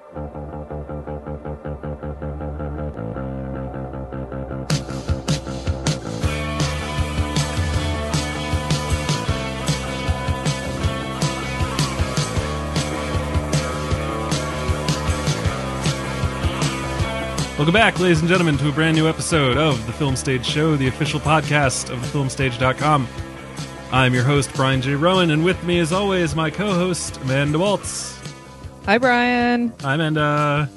Welcome back, ladies and gentlemen, to a brand new episode of The Film Stage Show, the official podcast of thefilmstage.com. I'm your host, Brian J. Rowan, and with me, as always, my co-host, Amanda Waltz. Hi, Brian. Hi, Amanda.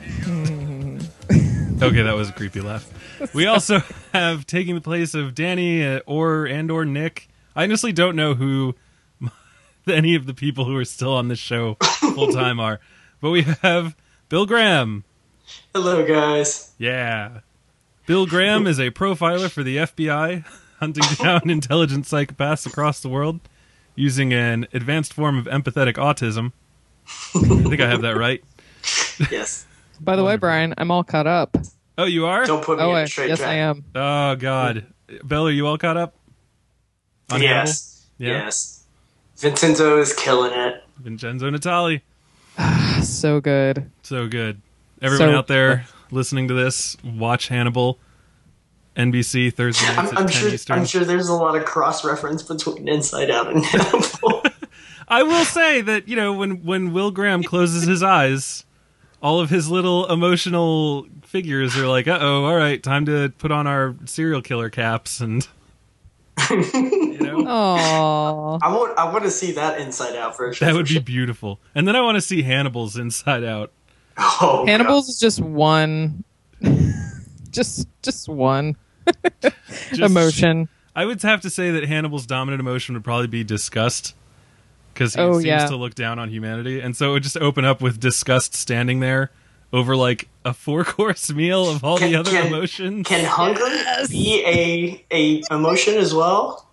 Okay, that was a creepy laugh. We also have taking the place of Danny or Nick. I honestly don't know who any of the people who are still on this show full-time are, but we have Bill Graham. Hello, guys. Yeah. Bill Graham is a profiler for the FBI, hunting down intelligent psychopaths across the world using an advanced form of empathetic autism. I think I have that right. Yes. By the way, Brian, I'm all caught up. Oh, you are? Don't put me in a straight yes, track. I am. Oh, God. Bill, are you all caught up? On Yes. Hannibal? Yeah. Yes. Vincenzo is killing it. Vincenzo Natali. So good. So good. Everyone out there listening to this, watch Hannibal. NBC Thursday nights at 10 Eastern. I'm sure there's a lot of cross-reference between Inside Out and Hannibal. I will say that, you know, when Will Graham closes his eyes, all of his little emotional figures are like, uh-oh, all right, time to put on our serial killer caps and, you know. Aww. I want to see that Inside Out version. That would be beautiful. And then I want to see Hannibal's Inside Out. Oh, Hannibal's is just one. just one. Emotion. I would have to say that Hannibal's dominant emotion would probably be disgust. Because he seems to look down on humanity. And so it would just open up with disgust standing there over like a 4-course meal of all the other emotions. Can hunger be a emotion as well?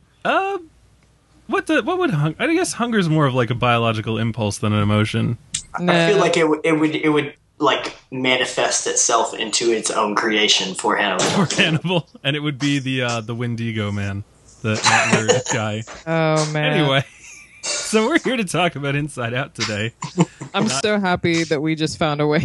What would hunger? I guess hunger is more of like a biological impulse than an emotion. No. I feel like it would like manifest itself into its own creation for Hannibal. And it would be the Wendigo man, the nerd guy. Oh, man. Anyway, so we're here to talk about Inside Out today. I'm so happy that we just found a way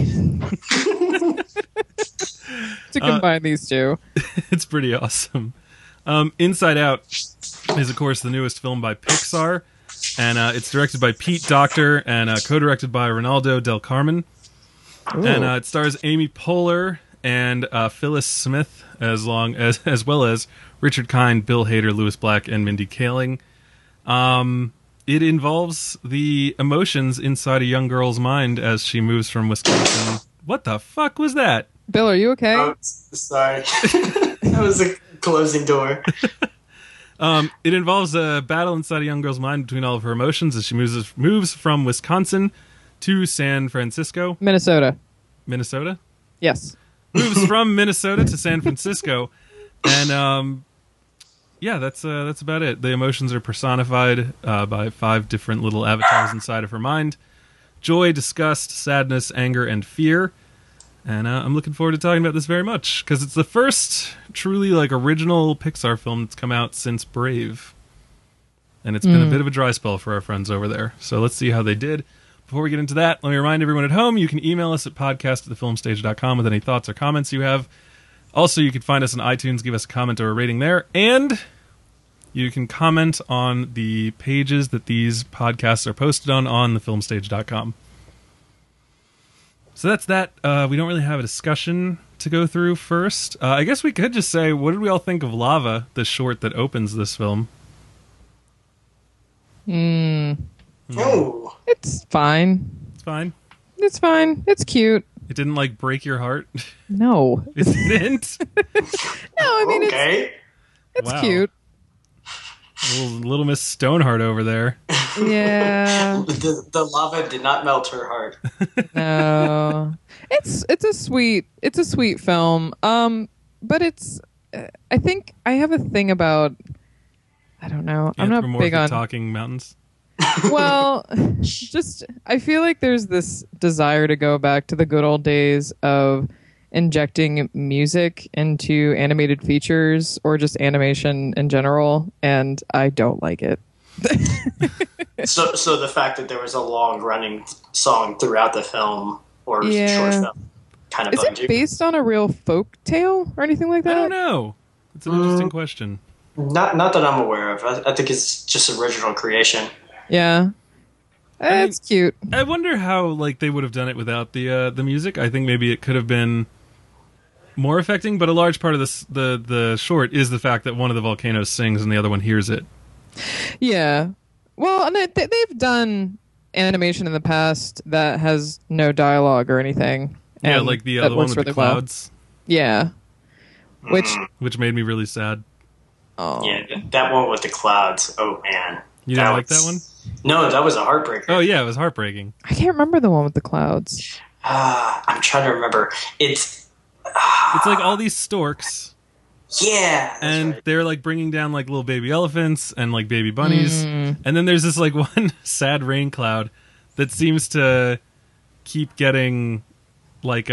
to combine these two. It's pretty awesome. Inside Out is, of course, the newest film by Pixar. And it's directed by Pete Docter and co-directed by Ronaldo Del Carmen. Ooh. And it stars Amy Poehler and Phyllis Smith, as well as Richard Kind, Bill Hader, Louis Black, and Mindy Kaling. It involves the emotions inside a young girl's mind as she moves from Wisconsin. What the fuck was that? Bill, are you okay? Oh, sorry. That was a closing door. It involves a battle inside a young girl's mind between all of her emotions as she moves from Wisconsin to San Francisco. Minnesota? Moves Yes. from Minnesota to San Francisco. And, yeah, that's about it. The emotions are personified by 5 different little avatars inside of her mind. Joy, disgust, sadness, anger, and fear. And I'm looking forward to talking about this very much, because it's the first truly like original Pixar film that's come out since Brave. And it's been a bit of a dry spell for our friends over there. So let's see how they did. Before we get into that, let me remind everyone at home, you can email us at podcast@thefilmstage.com with any thoughts or comments you have. Also, you can find us on iTunes, give us a comment or a rating there, and you can comment on the pages that these podcasts are posted on thefilmstage.com. So that's that. We don't really have a discussion to go through first. I guess we could just say, what did we all think of Lava, the short that opens this film? Oh. It's fine. It's fine. It's fine. It's cute. It didn't, like, break your heart? No. It didn't? No, I mean, okay. it's Wow. cute. Little Miss Stoneheart over there. Yeah. The lava did not melt her heart. No. It's a sweet film. But it's I think I have a thing about, I don't know. I'm not big on talking mountains. Well, just I feel like there's this desire to go back to the good old days of injecting music into animated features or just animation in general, and I don't like it. So the fact that there was a long running song throughout the film or Yeah. short film kind of Is bugged it you? based on a real folk tale or anything like that? I don't know. It's an interesting question. Not that I'm aware of. I think it's just original creation. Yeah. It's cute. I wonder how like they would have done it without the music. I think maybe it could have been more affecting, but a large part of this the short is the fact that one of the volcanoes sings and the other one hears it. Yeah. Well, and they've done animation in the past that has no dialogue or anything. Yeah, and like the that other one works with the really well. clouds, Yeah. Which which made me really sad. oh. Yeah, that one with the clouds. Oh man, You didn't like that one? No, that was a heartbreaker. Oh yeah, it was heartbreaking. I can't remember the one with the clouds. I'm trying to remember. It's like all these storks, yeah, that's and right. they're like bringing down like little baby elephants and like baby bunnies, and then there's this like one sad rain cloud that seems to keep getting like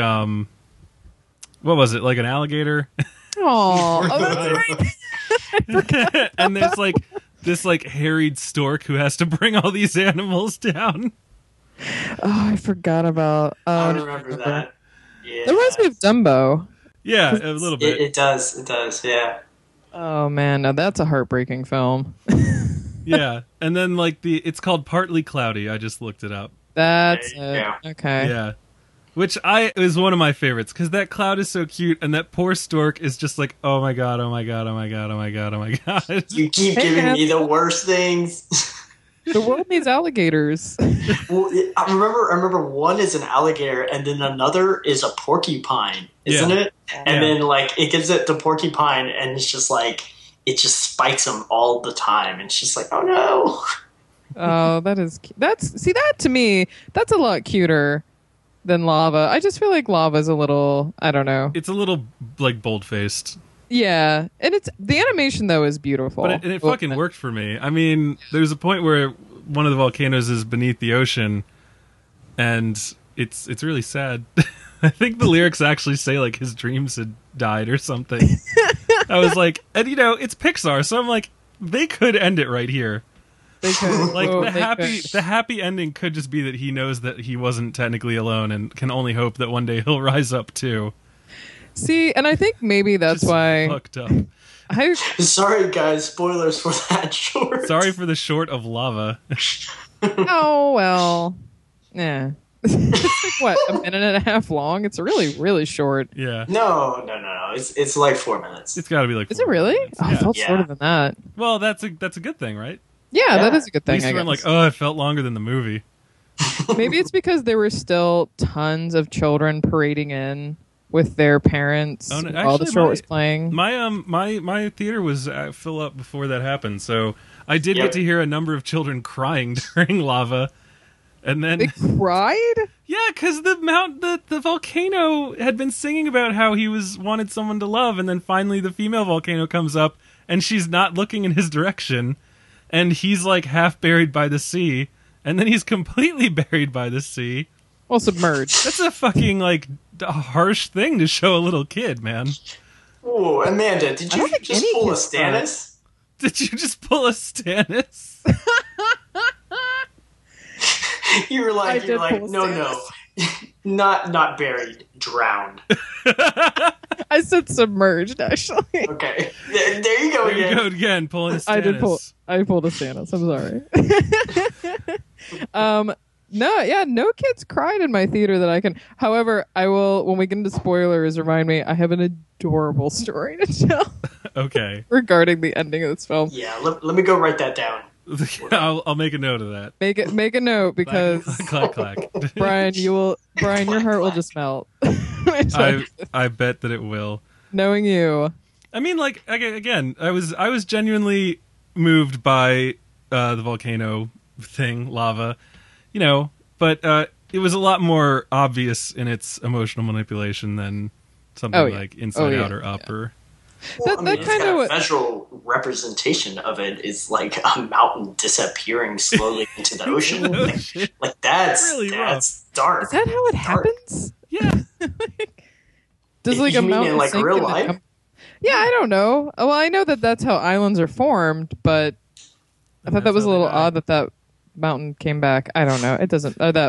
what was it, like an alligator? Oh, that's right. And there's like this like harried stork who has to bring all these animals down. Oh, I forgot about. I remember that. Yeah, It reminds me of Dumbo. Yeah, a little bit. It does. It does. Yeah. Oh man, now that's a heartbreaking film. Yeah, and then like it's called Partly Cloudy. I just looked it up. That's There you it. Okay. Yeah, which is one of my favorites because that cloud is so cute, and that poor stork is just like, oh my god, oh my god, oh my god, oh my god, oh my god. You keep Hey, giving man. me the worst things. The world needs alligators. Well, I remember one is an alligator, and then another is a porcupine, isn't it? And Yeah. then like it gives it the porcupine, and it's just like it just spikes them all the time, and it's just like, oh no. Oh, that to me, that's a lot cuter than lava. I just feel like lava's a little, I don't know. It's a little like bold faced, Yeah, and the animation though is beautiful. but it fucking worked for me. I mean, there's a point where one of the volcanoes is beneath the ocean, and it's really sad. I think the lyrics actually say like his dreams had died or something. I was like, and it's Pixar, so I'm like, they could end it right here. They could. Like Oh, the they happy could. the happy ending could just be that he knows that he wasn't technically alone and can only hope that one day he'll rise up too. See, and I think maybe that's Just why fucked up. Sorry, guys. Spoilers for that short. Sorry for the short of lava. Oh well, yeah. It's like, what, a minute and a half long? It's really, really short. Yeah, No. It's like 4 minutes. it's got to be like. Is it 4 really? minutes. Oh, Yeah. it felt Yeah. shorter than that. Well, that's a good thing, right? Yeah, Yeah. that is a good At thing. least I we're guess. like, oh, it felt longer than the movie. Maybe it's because there were still tons of children parading in with their parents Oh, no, while the actually, short was playing. My theater was fill up before that happened, so I did Yep. get to hear a number of children crying during lava, and then They cried? yeah, because the volcano had been singing about how he wanted someone to love, and then finally the female volcano comes up, and she's not looking in his direction, and he's like half buried by the sea, and then he's completely buried by the sea. Well, submerged. That's a fucking like a harsh thing to show a little kid, man. Ooh, Amanda, did I you don't think just any pull a kids cry. Stannis? Did you just pull a Stannis? You were like, did pull a no, not buried, drowned. I said submerged, actually. Okay, there you go There you again. go again, pulling a Stannis. I pulled a Stannis. I'm sorry. No kids cried in my theater that I can. However, I will, when we get into spoilers, remind me, I have an adorable story to tell Okay. regarding the ending of this film. Yeah, let me go write that down. I'll make a note of that. Make a note because clack, clack, clack. Brian, your heart will just melt. I bet that it will. Knowing you. I mean, like again, I was genuinely moved by the volcano thing, lava, but it was a lot more obvious in its emotional manipulation than something Oh, yeah. like Inside yeah. Out or Up or. Well, That it's kinda got a what- visual representation of it is like a mountain disappearing slowly into the ocean. Oh, like, shit. like that's Really that's dark. Is that how it Dark. happens? Yeah. Does like You a mean mountain in, like, sink real and then life? come- Yeah, I don't know. Well, I know that that's how islands are formed, but I thought that that's was a how they little die. odd that mountain came back. I don't know. It doesn't. That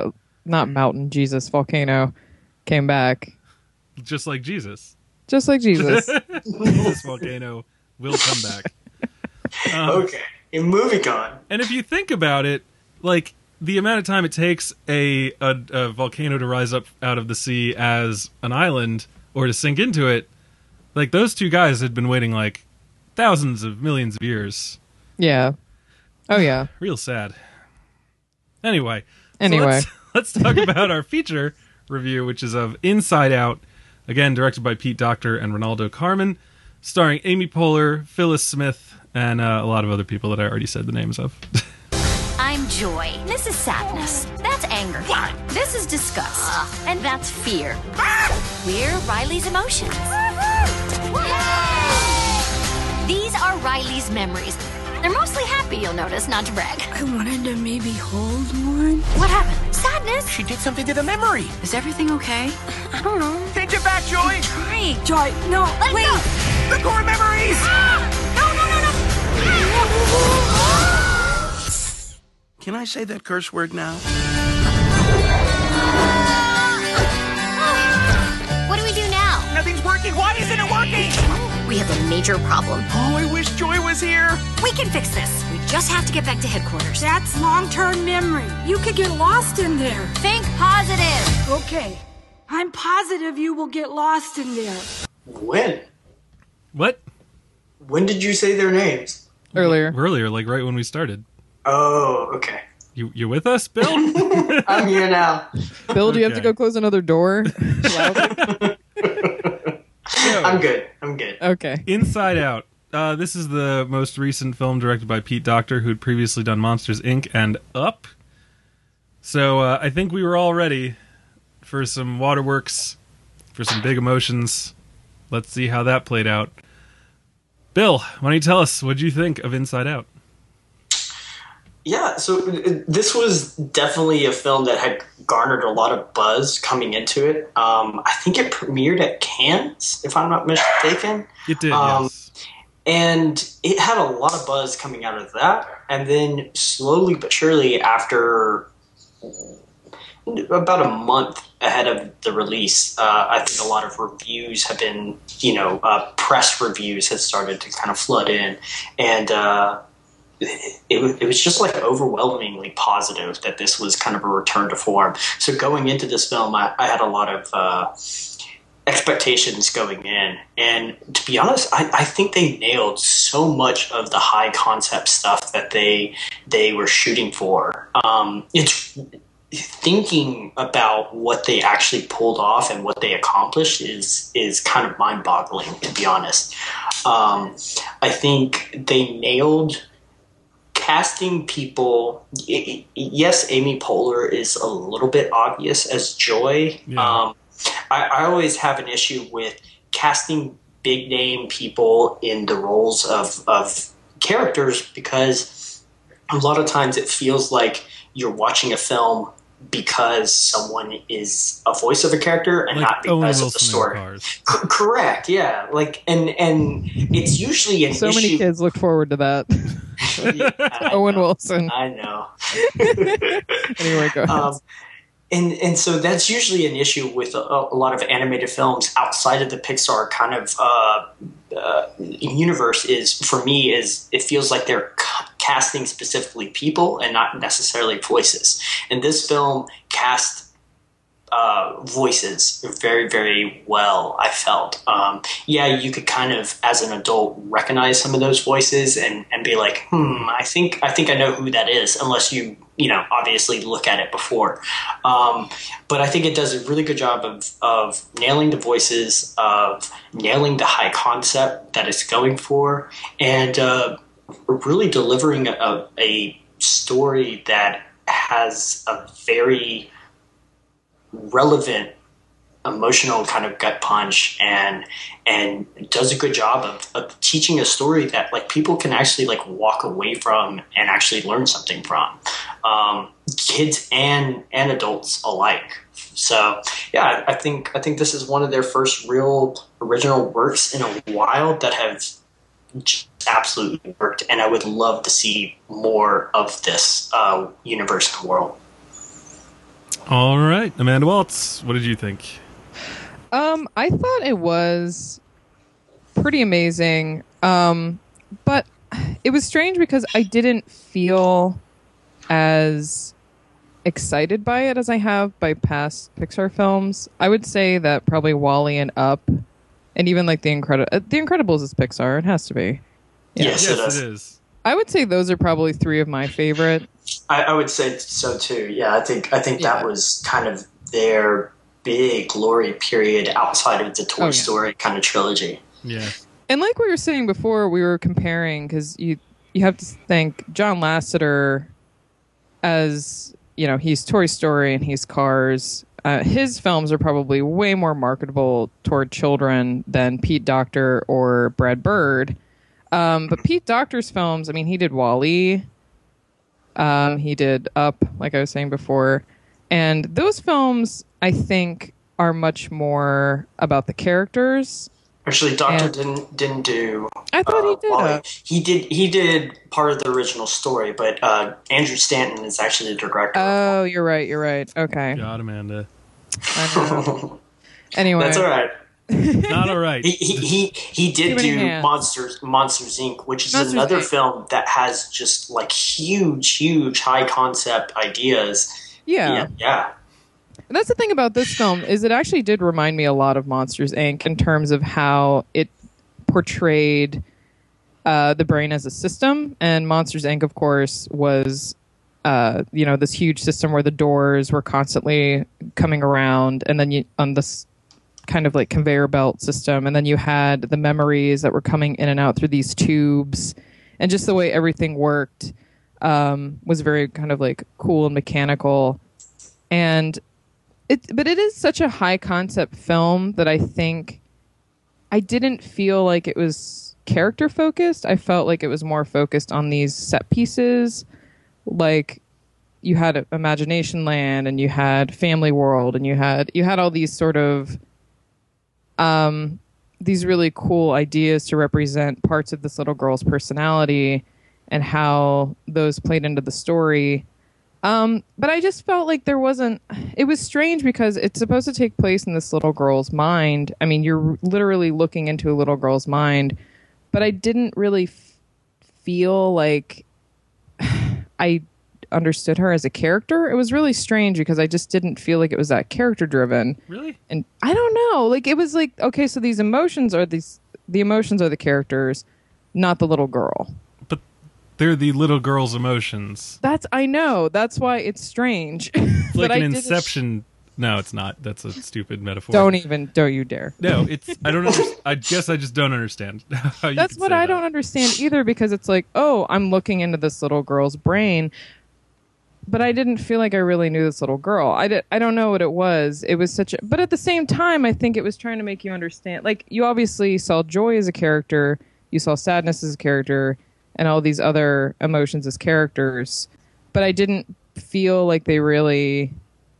not mountain, Jesus, volcano came back. Just like Jesus. Just like Jesus. This volcano will come back. Okay, and moving on. And if you think about it, like, the amount of time it takes a volcano to rise up out of the sea as an island, or to sink into it, like, those two guys had been waiting, like, thousands of millions of years. Yeah. Oh, yeah. Real sad. Anyway. Anyway. So let's talk about our feature review, which is of Inside Out, again, directed by Pete Docter and Ronaldo Carmen, starring Amy Poehler, Phyllis Smith, and a lot of other people that I already said the names of. I'm joy. This is sadness. That's anger. What? This is disgust. And that's fear. We're Riley's emotions. These are Riley's memories. They're mostly happy, you'll notice, not to brag. I wanted to maybe hold one. What happened? Sadness? She did something to the memory. Is everything okay? I don't know. Take it back, Joy. Trying. Joy, no, Let wait. go. The core memories. Can I say that curse word now? What do we do now? Nothing's working. Why isn't it working? We have a major problem. Oh, I wish Joy was here. We can fix this. We just have to get back to headquarters. That's long-term memory. You could get lost in there. Think positive. Okay. I'm positive you will get lost in there. When? What? When did you say their names? Earlier. Earlier, like right when we started. Oh, okay. You with us, Bill? I'm here now. Bill, do you have to Okay. go close another door? Loudly? I'm good. Okay. Inside Out. This is the most recent film directed by Pete Docter, who'd previously done Monsters, Inc. and Up. So I think we were all ready for some waterworks, for some big emotions. Let's see how that played out. Bill, why don't you tell us, what'd you think of Inside Out? Yeah, so this was definitely a film that had garnered a lot of buzz coming into it. I think it premiered at Cannes, if I'm not mistaken. It did, yes. And it had a lot of buzz coming out of that. And then slowly but surely, after about a month ahead of the release, I think a lot of reviews have been, press reviews had started to kind of flood in. And it was just like overwhelmingly positive that this was kind of a return to form. So going into this film, I had a lot of expectations going in. And to be honest, I think they nailed so much of the high concept stuff that they were shooting for. It's thinking about what they actually pulled off and what they accomplished is kind of mind-boggling, to be honest. I think they nailed casting people. Yes, Amy Poehler is a little bit obvious as Joy. Yeah. I always have an issue with casting big name people in the roles of characters, because a lot of times it feels like you're watching a film because someone is a voice of a character and Like not Owen because of Wilson the in story. Cars. Correct, yeah. Like, and it's usually an So issue. many kids look forward to that. Yeah, I Owen know. Wilson. I know. Anyway, go ahead. And so that's usually an issue with a lot of animated films outside of the Pixar kind of universe. For me, it feels like they're casting specifically people and not necessarily voices. And this film cast voices very, very well, I felt. You could kind of, as an adult, recognize some of those voices and be like, I think I know who that is, unless you obviously look at it before. But I think it does a really good job of nailing the voices, of nailing the high concept that it's going for, and really delivering a story that has a very relevant emotional kind of gut punch and does a good job of teaching a story that like people can actually like walk away from and actually learn something from, kids and adults alike. So yeah, I think this is one of their first real original works in a while that have just absolutely worked, and I would love to see more of this universe and world. All right, Amanda Waltz, what did you think? I thought it was pretty amazing, but it was strange because I didn't feel as excited by it as I have by past Pixar films. I would say that probably WALL-E and Up, and even like The Incredibles is Pixar. It has to be. Yeah. Yes, It is. I would say those are probably three of my favorite. I would say so too. Yeah, I think Yeah. that was kind of their big glory period outside of the Toy Story kind of trilogy. Yeah. And like we were saying before, we were comparing because you have to think John Lasseter as, you know, he's Toy Story and he's Cars. His films are probably way more marketable toward children than Pete Docter or Brad Bird. But Pete Docter's films, I mean, he did WALL-E. He did Up, like I was saying before. And those films, I think, are much more about the characters. Actually, Doctor didn't do. I thought he did. WALL-E. He did part of the original story, but Andrew Stanton is actually the director. Oh, you're right. Okay. God, Amanda. I know. Anyway. That's all right. Not all right. He did Too many do hands. Monsters Inc., which is Monsters, another Inc. film that has just like huge high concept ideas. Yeah. And that's the thing about this film is it actually did remind me a lot of Monsters Inc. in terms of how it portrayed the brain as a system. And Monsters Inc., of course, was this huge system where the doors were constantly coming around, and then on this kind of like conveyor belt system, and then you had the memories that were coming in and out through these tubes, and just the way everything worked was very kind of like cool and mechanical. But it is such a high concept film that I think I didn't feel like it was character focused. I felt like it was more focused on these set pieces. Like you had Imagination Land and you had Family World and you had all these sort of these really cool ideas to represent parts of this little girl's personality and how those played into the story. But I just felt like it was strange because it's supposed to take place in this little girl's mind. I mean, you're literally looking into a little girl's mind, but I didn't really feel like I understood her as a character. It was really strange because I just didn't feel like it was that character driven. Really? And I don't know, like it was like, okay, so the emotions are the characters, not the little girl. They're the little girl's emotions. I know. That's why it's strange. It's like But an I didn't- Inception. No, it's not. That's a stupid metaphor. Don't you dare. No, I don't understand. I guess I just don't understand how you That's could what say I that. don't understand either, because it's like, oh, I'm looking into this little girl's brain, but I didn't feel like I really knew this little girl. I don't know what it was. It was but at the same time, I think it was trying to make you understand. Like, you obviously saw joy as a character, you saw sadness as a character, and all these other emotions as characters, but I didn't feel like they really.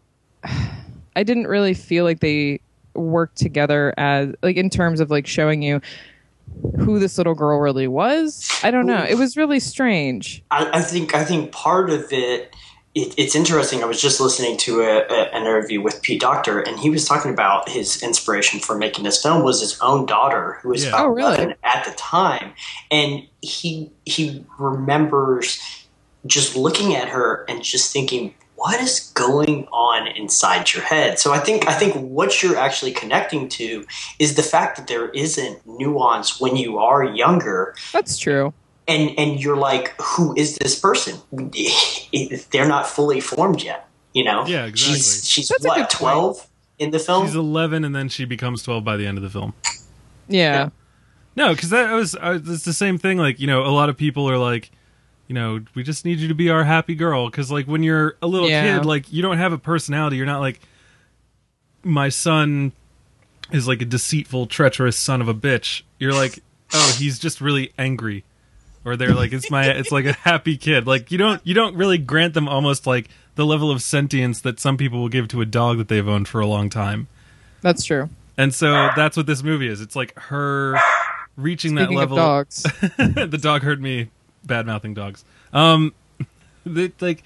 I didn't really feel like they worked together as like in terms of like showing you who this little girl really was. I don't know. It was really strange. I think part of it's interesting. I was just listening to an interview with Pete Docter, and he was talking about his inspiration for making this film was his own daughter, who was about Oh, really? 11 at the time, and he remembers just looking at her and just thinking, what is going on inside your head? So I think what you're actually connecting to is the fact that there isn't nuance when you are younger. That's true. And you're like, who is this person? They're not fully formed yet, you know? Yeah, exactly. She's That's a good what, point. 12 in the film? She's 11 and then she becomes 12 by the end of the film. Yeah. No, because it's the same thing. Like, you know, a lot of people are like, you know, we just need you to be our happy girl. Because, like, when you're a little Yeah. kid, like, you don't have a personality. You're not like, my son is like a deceitful, treacherous son of a bitch. You're like, oh, he's just really angry. Or they're like, it's like a happy kid. Like, you don't really grant them almost like the level of sentience that some people will give to a dog that they've owned for a long time. That's true. And so that's what this movie is. It's like her reaching Speaking that level. of dogs. The dog heard me bad mouthing dogs.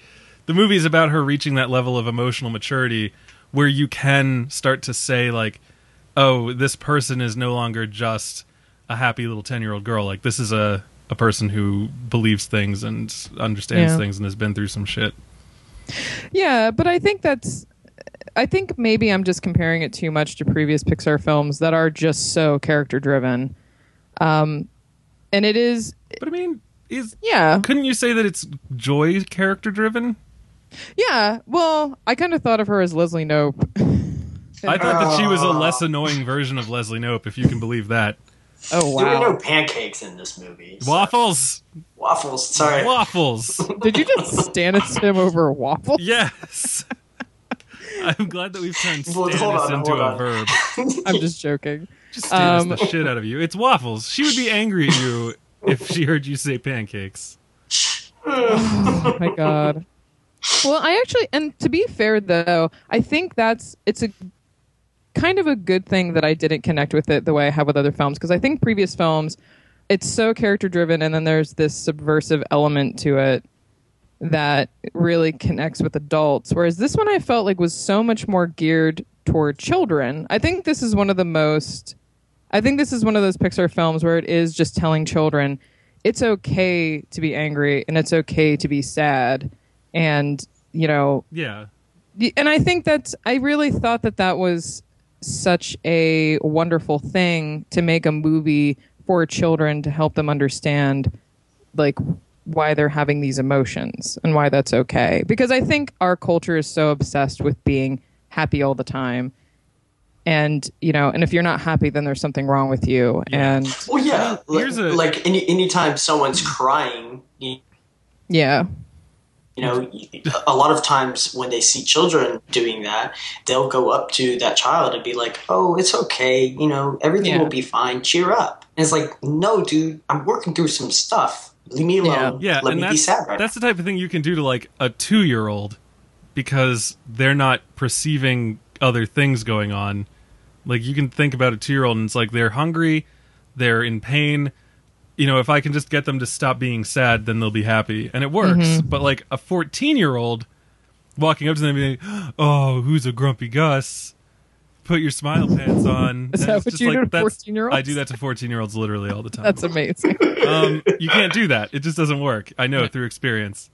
the movie is about her reaching that level of emotional maturity where you can start to say, like, oh, this person is no longer just a happy little 10-year-old girl. Like, this is a person who believes things and understands things and has been through some shit. Yeah, but I think maybe I'm just comparing it too much to previous Pixar films that are just so character driven. And it is. But I mean, yeah. Couldn't you say that it's Joy character driven? Yeah. Well, I kind of thought of her as Leslie Knope. I thought that she was a less annoying version of Leslie Knope, if you can believe that. Oh, wow. There were no pancakes in this movie. So. Waffles. Sorry. Waffles. Did you just Stannis over waffles? Yes. I'm glad that we've turned Hold Stannis on, into hold a on. verb. I'm just joking. Just Stannis the shit out of you. It's waffles. She would be angry at you if she heard you say pancakes. Oh my god. Well, I actually, and to be fair though, I think it's a kind of a good thing that I didn't connect with it the way I have with other films, because I think previous films, it's so character driven, and then there's this subversive element to it that really connects with adults, whereas this one I felt like was so much more geared toward children. I think this is one of those Pixar films where it is just telling children it's okay to be angry and it's okay to be sad, and Yeah. And I think I really thought that was such a wonderful thing to make a movie for children to help them understand, like, why they're having these emotions and why that's okay. Because I think our culture is so obsessed with being happy all the time. And, and if you're not happy, then there's something wrong with you. Yeah. And Well, yeah. Here's anytime someone's crying, yeah. A lot of times when they see children doing that, they'll go up to that child and be like, oh, it's okay. Everything will be fine. Cheer up. And it's like, no, dude, I'm working through some stuff. Leave me alone. Yeah, Let and me be sad right that's the type of thing you can do to, like, a 2-year-old, because they're not perceiving other things going on. Like, you can think about a 2-year-old and it's like they're hungry, they're in pain. If I can just get them to stop being sad, then they'll be happy. And it works. Mm-hmm. But, like, a 14-year-old walking up to them and being like, oh, who's a grumpy Gus? Put your smile pants on. Is that what you do to 14-year-olds? I do that to 14-year-olds literally all the time. That's amazing. You can't do that. It just doesn't work. I know through experience.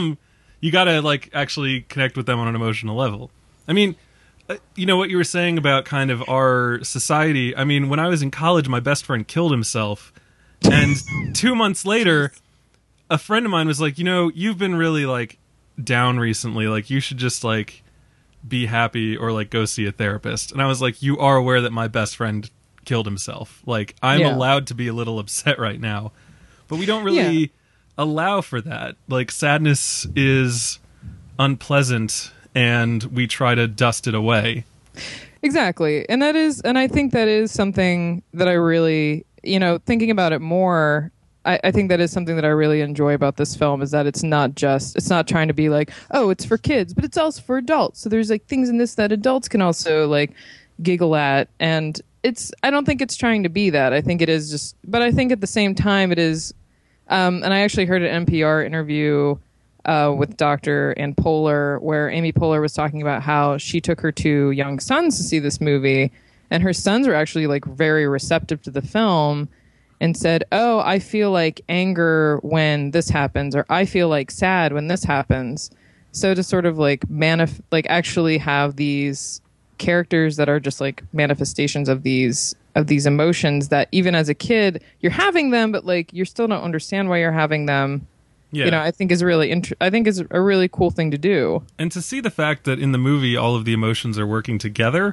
You gotta, like, actually connect with them on an emotional level. I mean, what you were saying about kind of our society. I mean, when I was in college, my best friend killed himself. And 2 months later, a friend of mine was like, you've been really, like, down recently. Like, you should just, like, be happy or, like, go see a therapist. And I was like, you are aware that my best friend killed himself. Like, I'm allowed to be a little upset right now. But we don't really allow for that. Like, sadness is unpleasant, and we try to dust it away. Exactly. And I think that is something that I really, thinking about it more, I think that is something that I really enjoy about this film, is that it's not trying to be like, oh, it's for kids, but it's also for adults. So there's, like, things in this that adults can also, like, giggle at. And I don't think it's trying to be that. I think it is just, but I think at the same time it is, and I actually heard an NPR interview with Dr. Ann Poehler, where Amy Poehler was talking about how she took her 2 young sons to see this movie, and her sons were actually, like, very receptive to the film and said, oh, I feel like anger when this happens, or I feel like sad when this happens. So to sort of, like, actually have these characters that are just, like, manifestations of these emotions that even as a kid you're having them, but, like, you still don't understand why you're having them. Yeah. I think is really I think is a really cool thing to do. And to see the fact that in the movie all of the emotions are working together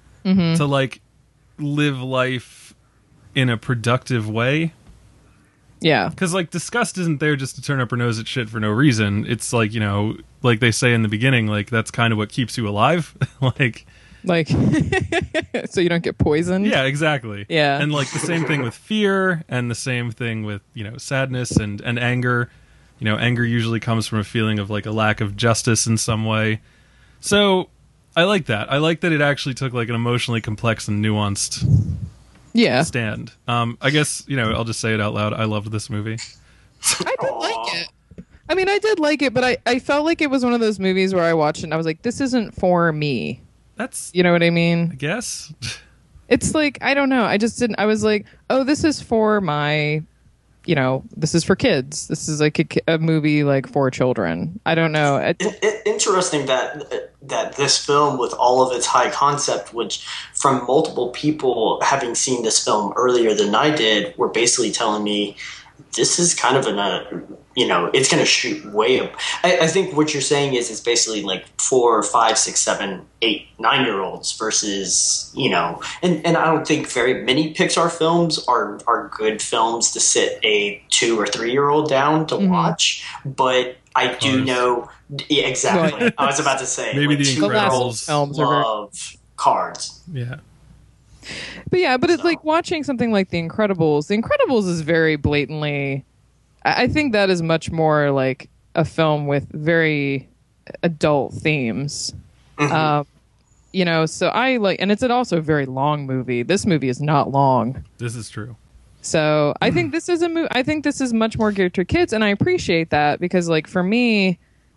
to, like, live life in a productive way. Yeah. Because, like, disgust isn't there just to turn up her nose at shit for no reason. It's like, like they say in the beginning, like, that's kind of what keeps you alive. like so you don't get poisoned. Yeah, exactly. Yeah. And, like, the same thing with fear, and the same thing with, sadness and anger. Anger usually comes from a feeling of, like, a lack of justice in some way. So I like that. I like that it actually took, like, an emotionally complex and nuanced stand. I guess, I'll just say it out loud. I loved this movie. I did like it. I mean, I did like it, but I felt like it was one of those movies where I watched it and I was like, this isn't for me. That's, You know what I I mean? guess. It's like, I don't know. I just didn't. I was like, oh, this is for my, this is for kids. This is like a movie like for children. I don't know. Interesting that this film, with all of its high concept, which from multiple people having seen this film earlier than I did, were basically telling me this is kind of it's going to shoot way up. I think what you're saying is it's basically like 4, 5, 6, 7, 8, 9-year-olds versus, and I don't think very many Pixar films are good films to sit a 2 or 3-year-old down to watch. But I do know, yeah, exactly. I was about to say, Maybe like, the 2-year-olds films are very- love Cards. Yeah. But it's like watching something like The Incredibles. The Incredibles is very blatantly. I think that is much more like a film with very adult themes. So I like, and it's also a very long movie. This movie is not long. This is true. So I think this is I think this is much more geared to kids, and I appreciate that because, like, for me,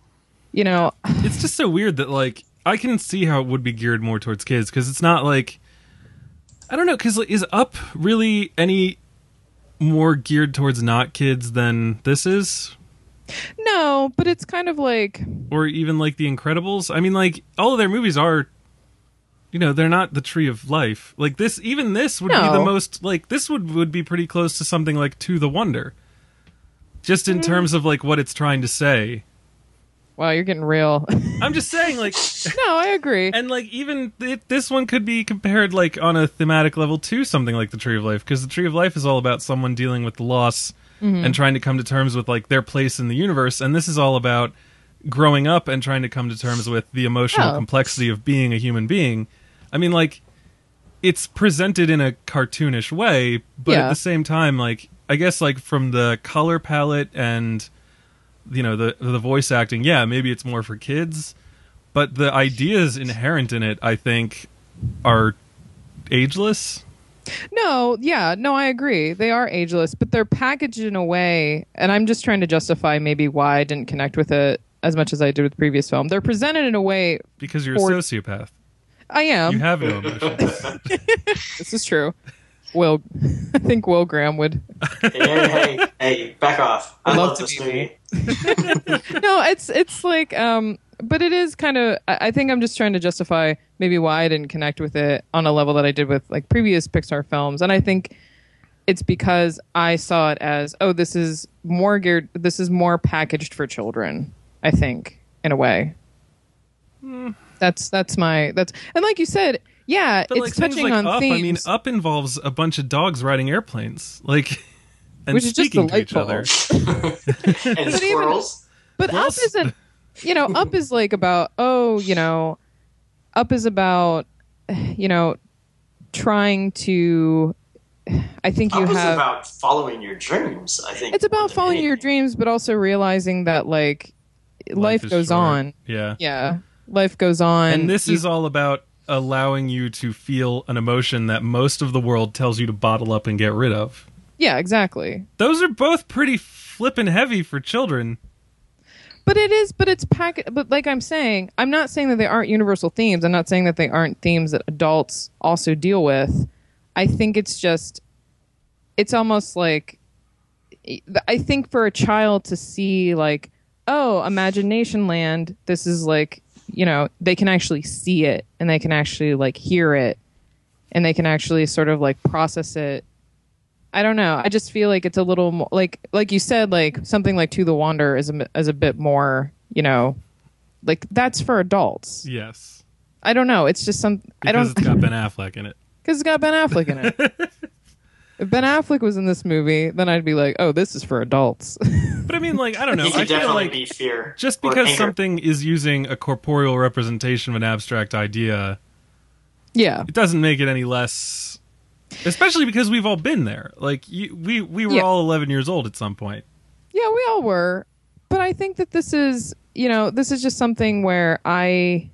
It's just so weird that, like, I can see how it would be geared more towards kids because it's not like, I don't know, because is Up really any more geared towards not kids than this is? no, but it's kind of like, Or even like The Incredibles? I mean, like, all of their movies are, they're not the Tree of Life. Like, this would be the No. most, like, this would be pretty close to something like To the Wonder. Just in terms of, like, what it's trying to say. wow, you're getting real. I'm just saying, like... No, I agree. And, like, even this one could be compared, like, on a thematic level to something like The Tree of Life, because The Tree of Life is all about someone dealing with the loss and trying to come to terms with, like, their place in the universe, and this is all about growing up and trying to come to terms with the emotional complexity of being a human being. I mean, like, it's presented in a cartoonish way, but at the same time, like, I guess, like, from the color palette and, the voice acting, maybe it's more for kids, but the ideas inherent in it, I think, are ageless. No, I agree. They are ageless, but they're packaged in a way, and I'm just trying to justify maybe why I didn't connect with it as much as I did with the previous film. They're presented in a way. Because you're a sociopath. I am. You have no emotions. This is true. I think Will Graham would. Hey, back off. I love this movie. No, it's like, but it is kind of. I think I'm just trying to justify maybe why I didn't connect with it on a level that I did with like previous Pixar films, and I think it's because I saw it as, oh, this is more geared. This is more packaged for children. I think in a way. That's and like you said, But it's like things touching like on Up, themes. I mean, Up involves a bunch of dogs riding airplanes, like, and Which is just speaking to each delightful. other. And squirrels. But Well, Up isn't, Up is like about, Up is about, trying to, I think you Up is have, about following your dreams, I think. it's more about than following your anything. dreams, but also realizing that, like, life is goes short. on. Yeah. Yeah. Life goes on. And this is all about allowing you to feel an emotion that most of the world tells you to bottle up and get rid of. Yeah, exactly. Those are both pretty flippin' heavy for children. But it's packaged. But like I'm saying, I'm not saying that they aren't universal themes. I'm not saying that they aren't themes that adults also deal with. I think it's just, it's almost like, I think for a child to see like, oh, Imagination Land, this is like, they can actually see it and they can actually like hear it and they can actually sort of like process it. I don't know. I just feel like it's a little more like you said, like something like To the Wonder is a bit more, like that's for adults. Yes. I don't know. It's just Because it's got Ben Affleck in it. because it's got Ben Affleck in it. If Ben Affleck was in this movie, then I'd be like, oh, this is for adults. But I mean, like, I don't know. He could I feel definitely like be fear. just or because anger. something is using a corporeal representation of an abstract idea, Yeah. it doesn't make it any less. Especially because we've all been there. Like, we were Yeah. all 11 years old at some point. Yeah, we all were. But I think that this is, this is just something where I'm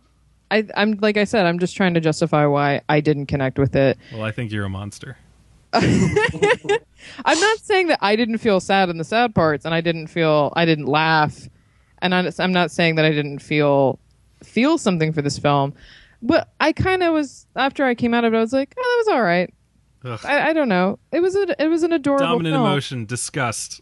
like I said, I'm just trying to justify why I didn't connect with it. Well, I think you're a monster. I'm not saying that I didn't feel sad in the sad parts, and I didn't laugh, and I'm not saying that I didn't feel something for this film, but I kind of was, after I came out of it, I was like, oh, that was all right. I don't know. It was an adorable Dominant film. emotion, disgust.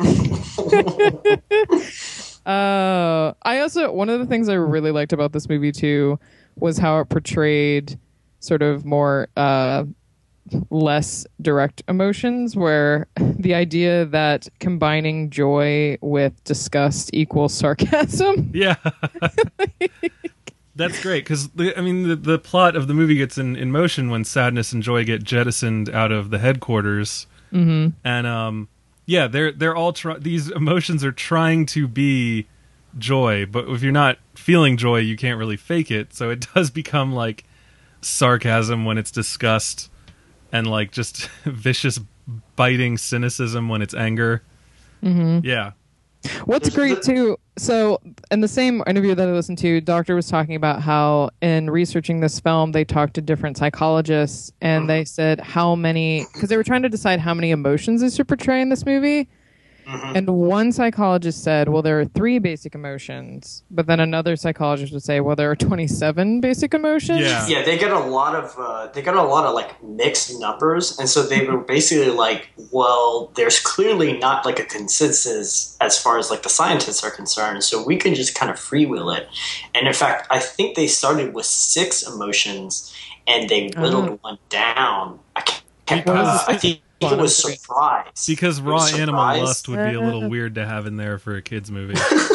I also, one of the things I really liked about this movie too was how it portrayed sort of more less direct emotions, where the idea that combining joy with disgust equals sarcasm. Yeah. That's great, because the plot of the movie gets in motion when sadness and joy get jettisoned out of the headquarters. Mm-hmm. And yeah, they're all these emotions are trying to be joy, but if you're not feeling joy, you can't really fake it. So it does become like sarcasm when it's disgust, and like just vicious, biting cynicism when it's anger. Mm-hmm. Yeah. What's great too, so in the same interview that I listened to, Doctor was talking about how in researching this film, they talked to different psychologists, and they said how many, because they were trying to decide how many emotions they should portray in this movie. And one psychologist said, well, there are 3 basic emotions, but then another psychologist would say, well, there are 27 basic emotions. Yeah, they got a lot of like mixed numbers, and so they were basically like, well, there's clearly not like a consensus as far as like the scientists are concerned, so we can just kind of freewheel it. And in fact, I think they started with 6 emotions and they whittled one down. I think it was surprise. Because raw animal lust would be a little weird to have in there for a kids movie.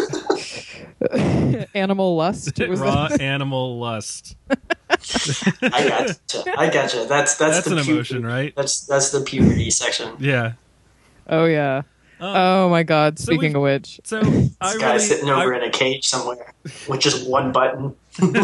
Animal lust. Raw animal lust. I gotcha. That's an emotion, right? That's the puberty section. Yeah. Oh yeah. Oh my God. Speaking of which, this guy's sitting over in a cage somewhere with just one button.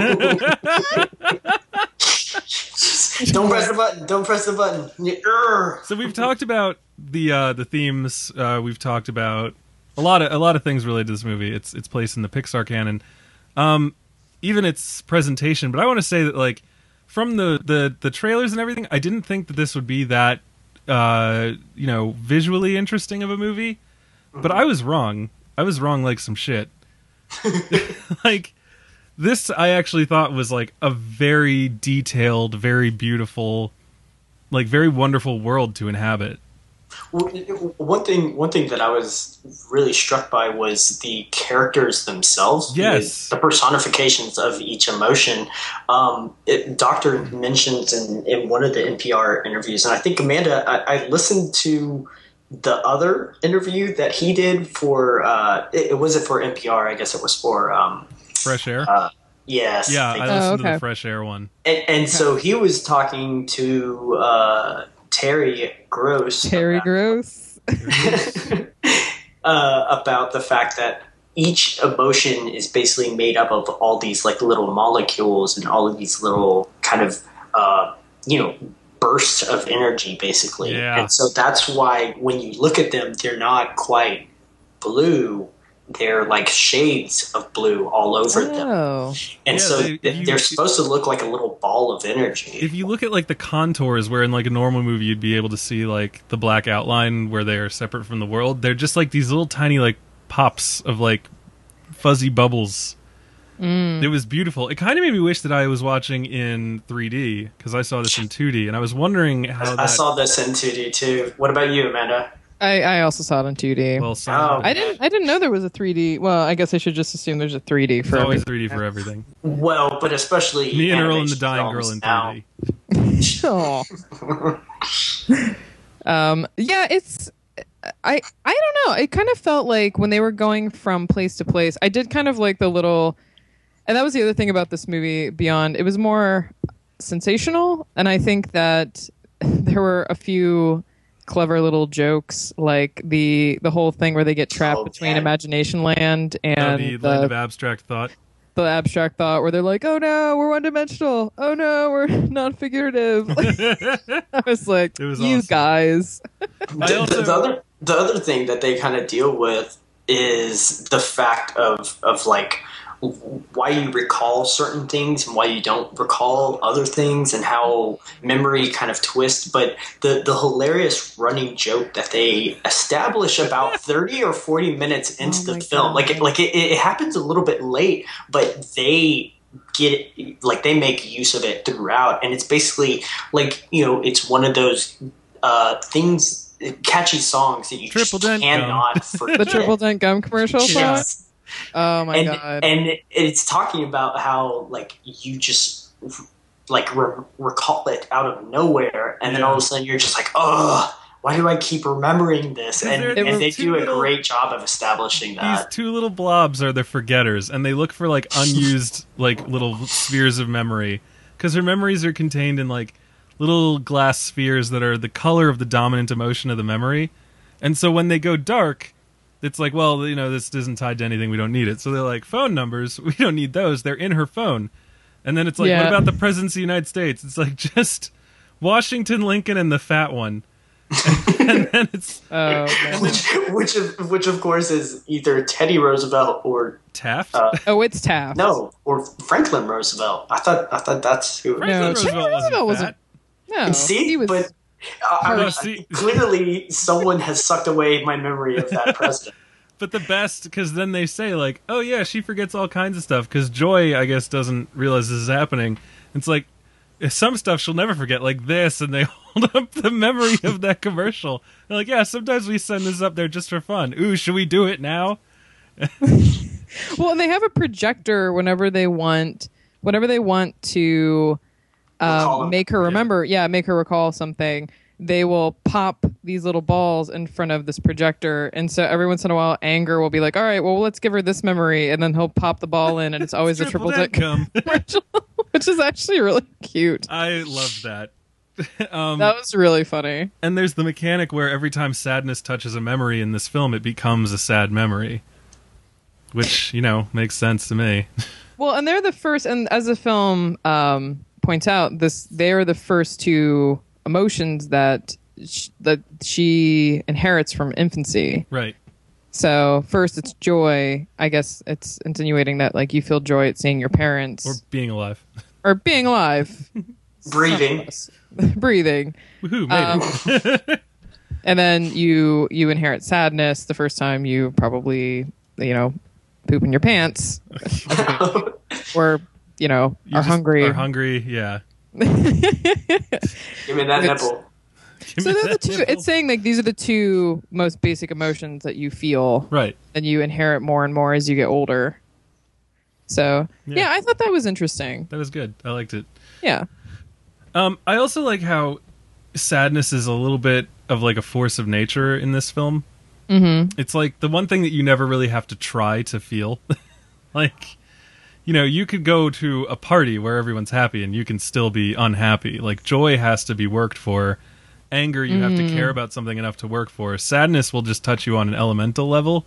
Don't press the button. Don't press the button. So we've talked about the themes. We've talked about a lot of things related to this movie. Its place in the Pixar canon, even its presentation. But I want to say that, like, from the trailers and everything, I didn't think that this would be that visually interesting of a movie. But I was wrong. I was wrong like some shit. Like, this I actually thought was like a very detailed, very beautiful, like very wonderful world to inhabit. One thing that I was really struck by was the characters themselves. Yes, the personifications of each emotion. Doctor mentions in one of the NPR interviews, and I think Amanda, I listened to the other interview that he did for. It wasn't for NPR. I guess it was for. Fresh Air? Yes. Yeah, I listened to the Fresh Air one. And so he was talking to Terry Gross. About the fact that each emotion is basically made up of all these like little molecules and all of these little kind of, bursts of energy, basically. Yeah. And so that's why when you look at them, they're not quite blue. They're like shades of blue all over them. And so they're supposed to look like a little ball of energy. If you look at like the contours, where in like a normal movie you'd be able to see like the black outline where they are separate from the world, they're just like these little tiny like pops of like fuzzy bubbles. It was beautiful. It kind of made me wish that I was watching in 3D, because I saw this in 2D, and I was wondering how I saw this in 2D too. What about you, Amanda? I also saw it in 2D. Well, I didn't know there was a 3D. Well, I guess I should just assume there's a 3D for There's always everything. 3D for everything. Well, but especially Me and Earl and the animation Dying Girl in films 3D. Yeah, it's I don't know. It kind of felt like when they were going from place to place, I did kind of like the little, and that was the other thing about this movie beyond, it was more sensational, and I think that there were a few clever little jokes, like the whole thing where they get trapped between Imagination Land and the land of abstract thought. The abstract thought, where they're like, "Oh no, we're one-dimensional. Oh no, we're non-figurative." I was like, It was "You awesome. guys." The other thing that they kind of deal with is the fact of like why you recall certain things and why you don't recall other things, and how memory kind of twists. But the hilarious running joke that they establish about 30 or 40 minutes into the film, it happens a little bit late, but they get it, like they make use of it throughout, and it's basically like, it's one of those things, catchy songs that you Triple just Dent cannot Gum. forget. The Triple Dent Gum commercial song? Yes. Oh my god. And it's talking about how, like, you just like recall it out of nowhere, and then all of a sudden you're just like, oh, why do I keep remembering this? And they do a great job of establishing that. These two little blobs are the forgetters, and they look for like unused like little spheres of memory, because her memories are contained in like little glass spheres that are the color of the dominant emotion of the memory. And so when they go dark, it's like, well, this isn't tied to anything, we don't need it. So they're like, phone numbers, we don't need those, they're in her phone. And then it's like, what about the presidents of the United States? It's like, just Washington, Lincoln, and the fat one. And then it's which of course is either Teddy Roosevelt or Taft. It's Taft. No, or Franklin Roosevelt. I thought that's who. Franklin Roosevelt wasn't fat. No, see, he was. But clearly someone has sucked away my memory of that president. But the best, because then they say like, oh yeah, she forgets all kinds of stuff, because Joy, I guess, doesn't realize this is happening. It's like, some stuff she'll never forget, like this, and they hold up the memory of that commercial. They're like, yeah, sometimes we send this up there just for fun. Ooh, should we do it now? Well, and they have a projector whenever they want to make her remember. Yeah, make her recall something. They will pop these little balls in front of this projector, and so every once in a while, Anger will be like, all right, well, let's give her this memory, and then he'll pop the ball in, and it's always a Triple Dent Gum commercial, which is actually really cute. I love that. That was really funny. And there's the mechanic where every time sadness touches a memory in this film, it becomes a sad memory, which, makes sense to me. Well, and they're the first, and as the film points out, they are the first two emotions that she inherits from infancy. Right. So first it's joy. I guess it's insinuating that like you feel joy at seeing your parents. Or being alive. Breathing. Breathing. Woohoo, maybe. And then you inherit sadness the first time you probably, poop in your pants. Or, are hungry. Are hungry, yeah. Give me that nipple. So they're the two. It's saying like these are the two most basic emotions that you feel, right? And you inherit more and more as you get older. So yeah, I thought that was interesting. That was good. I liked it. Yeah. I also like how sadness is a little bit of like a force of nature in this film. Mm-hmm. It's like the one thing that you never really have to try to feel. Like, you could go to a party where everyone's happy and you can still be unhappy. Like, joy has to be worked for. Anger, you have to care about something enough to work for. Sadness will just touch you on an elemental level.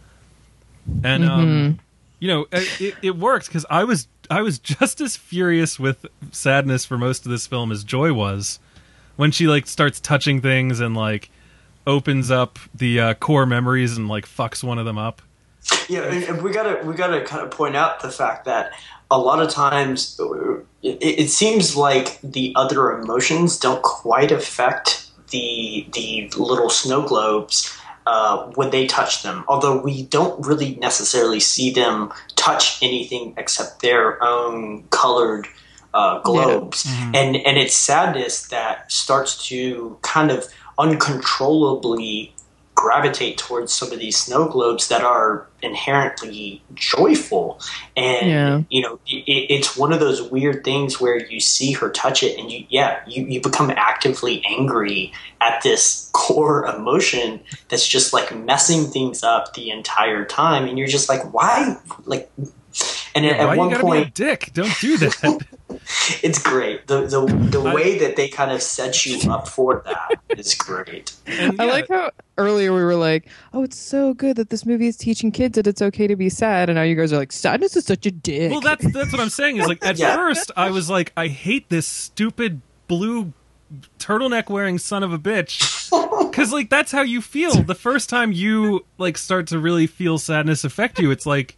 And, it worked because I was just as furious with sadness for most of this film as Joy was. When she, like, starts touching things and, like, opens up the core memories and, like, fucks one of them up. Yeah, and we gotta kind of point out the fact that a lot of times it seems like the other emotions don't quite affect the little snow globes when they touch them. Although we don't really necessarily see them touch anything except their own colored globes, and it's sadness that starts to kind of uncontrollably gravitate towards some of these snow globes that are inherently joyful. And it's one of those weird things where you see her touch it and you become actively angry at this core emotion that's just like messing things up the entire time, and you're just like, why? Like, and at one point, be a dick, don't do that. It's great. The way that they kind of set you up for that is great. I like how earlier we were like, oh, it's so good that this movie is teaching kids that it's okay to be sad, and now you guys are like, sadness is such a dick. Well, that's what I'm saying is like, at first I was like, I hate this stupid blue turtleneck wearing son of a bitch, because like that's how you feel the first time you like start to really feel sadness affect you. It's like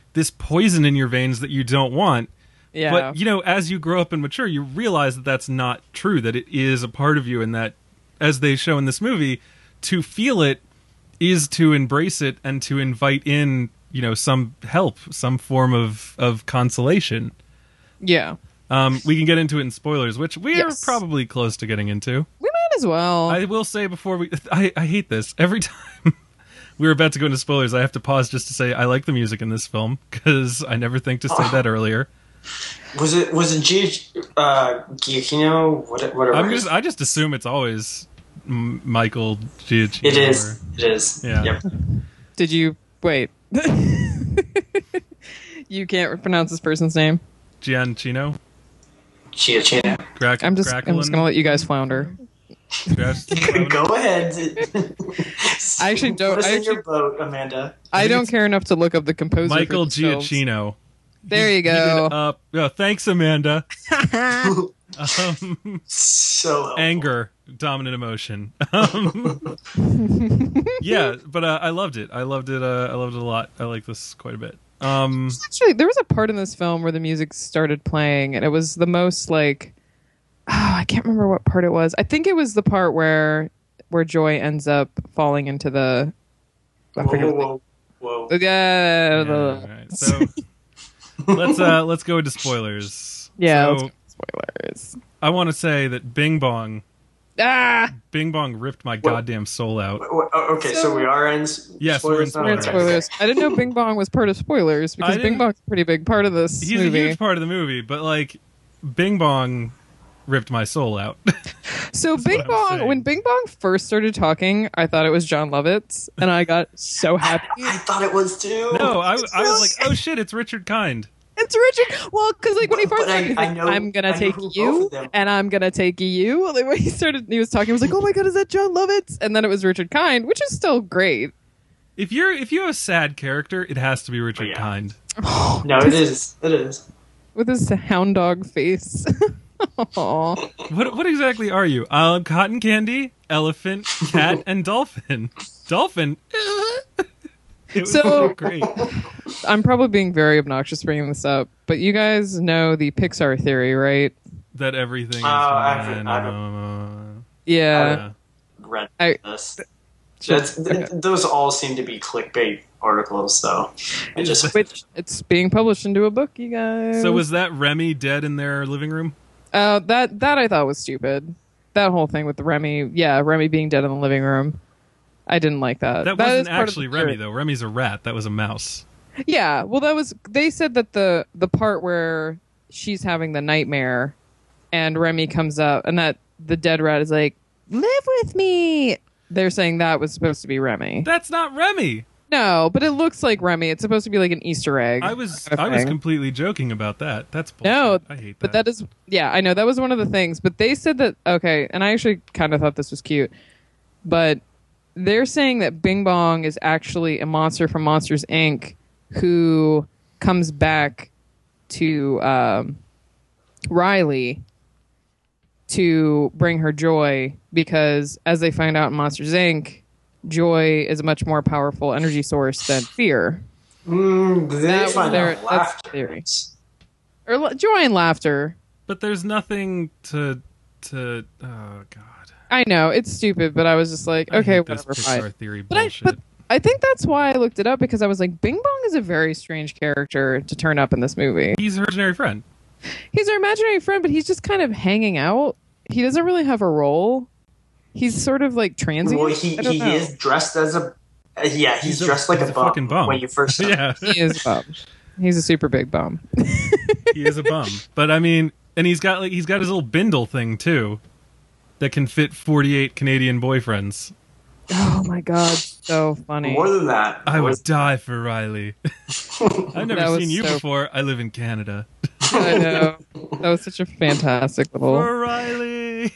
this poison in your veins that you don't want. Yeah. But, you know, as you grow up and mature, you realize that that's not true, that it is a part of you, and that, as they show in this movie, to feel it is to embrace it and to invite in, you know, some help, some form of consolation. Yeah. We can get into it in spoilers, which we Yes. are probably close to getting into. We might as well. I will say before I hate this. Every time we're about to go into spoilers, I have to pause just to say I like the music in this film, because I never think to say that earlier. Was it Giacchino? Whatever. I just assume it's always Michael Giacchino. It is. It is. Yeah. Yep. Did you wait? You can't pronounce this person's name. Giacchino. Giacchino. I'm just gonna let you guys flounder. Go ahead. I actually don't. Put us I in your actually, boat, Amanda. I don't care enough to look up the composer. Michael for these films. Giacchino. There you He did, go. thanks, Amanda. So Anger, dominant emotion. Yeah, but I loved it. I loved it. I loved it a lot. I like this quite a bit. Actually, there was a part in this film where the music started playing, and it was the most like, I can't remember what part it was. I think it was the part where Joy ends up falling into the. I forget. Whoa. Yeah. All right, so let's go into spoilers. Yeah. So, Let's go spoilers. I want to say that Bing Bong ripped my goddamn soul out. Okay, so we are in Yes, we're in now? We're in spoilers. I didn't know Bing Bong was part of spoilers because Bing Bong's a pretty big part of this He's movie. a huge part of the movie, but like Bing Bong ripped my soul out. So Bing I'm Bong, saying. when Bing Bong first started talking, I thought it was John Lovitz, and I got so happy. I thought it was too. No, I was like, oh shit, it's Richard Kind. It's Richard. Well, because like when he first But I- started, he's I like, know- I'm gonna I know take who both you, of them- and I'm gonna take you. Like when he was talking, I was like, oh my god, is that John Lovitz? And then it was Richard Kind, which is still great. If you have a sad character, it has to be Richard yeah. Kind. No, it is. It is. With his hound dog face. Aw. What exactly are you? Cotton candy, elephant, cat, and dolphin. Dolphin. It was So- great. I'm probably being very obnoxious bringing this up, but you guys know the Pixar theory, right? That everything is I've- Yeah. Read I- this. Okay. Those all seem to be clickbait articles, though. I just Which it's being published into a book, you guys. So was that Remy dead in their living room? That I thought was stupid. That whole thing with the Remy being dead in the living room. I didn't like that. That is wasn't part of actually the Remy, theory. though. Remy's a rat. That was a mouse. Yeah, well, they said that the part where she's having the nightmare, and Remy comes up, and that the dead rat is like, "Live with me." They're saying that was supposed to be Remy. That's not Remy. No, but it looks like Remy. It's supposed to be like an Easter egg. I was kind of thing. completely joking about that. That's bullshit. No, I hate that. But that is, yeah, I know that was one of the things. But they said that, okay, and I actually kind of thought this was cute, but they're saying that Bing Bong is actually a monster from Monsters Inc. who comes back to Riley to bring her joy, because as they find out in Monsters Inc., joy is a much more powerful energy source than fear. they That find was their- out that's laughter. the theory. Or joy and laughter. But there's nothing to. Oh God. I know it's stupid, but I was just like, I okay, hate this whatever, Pixar fine. theory But bullshit. I think that's why I looked it up, because I was like, Bing Bong is a very strange character to turn up in this movie. He's her imaginary friend. He's our imaginary friend, but he's just kind of hanging out. He doesn't really have a role. He's sort of like transient. Well, he I don't know. is dressed as a. He's dressed like he's a a fucking bum. when you first. Yeah, He is a bum. He's a super big bum. he is a bum. But I mean, and he's got his little bindle thing too, that can fit 48 Canadian boyfriends. Oh my god, so funny. More than that, I would die for Riley. I've That never was seen you so- before. I live in Canada. I know. That was such a fantastic little. For Riley.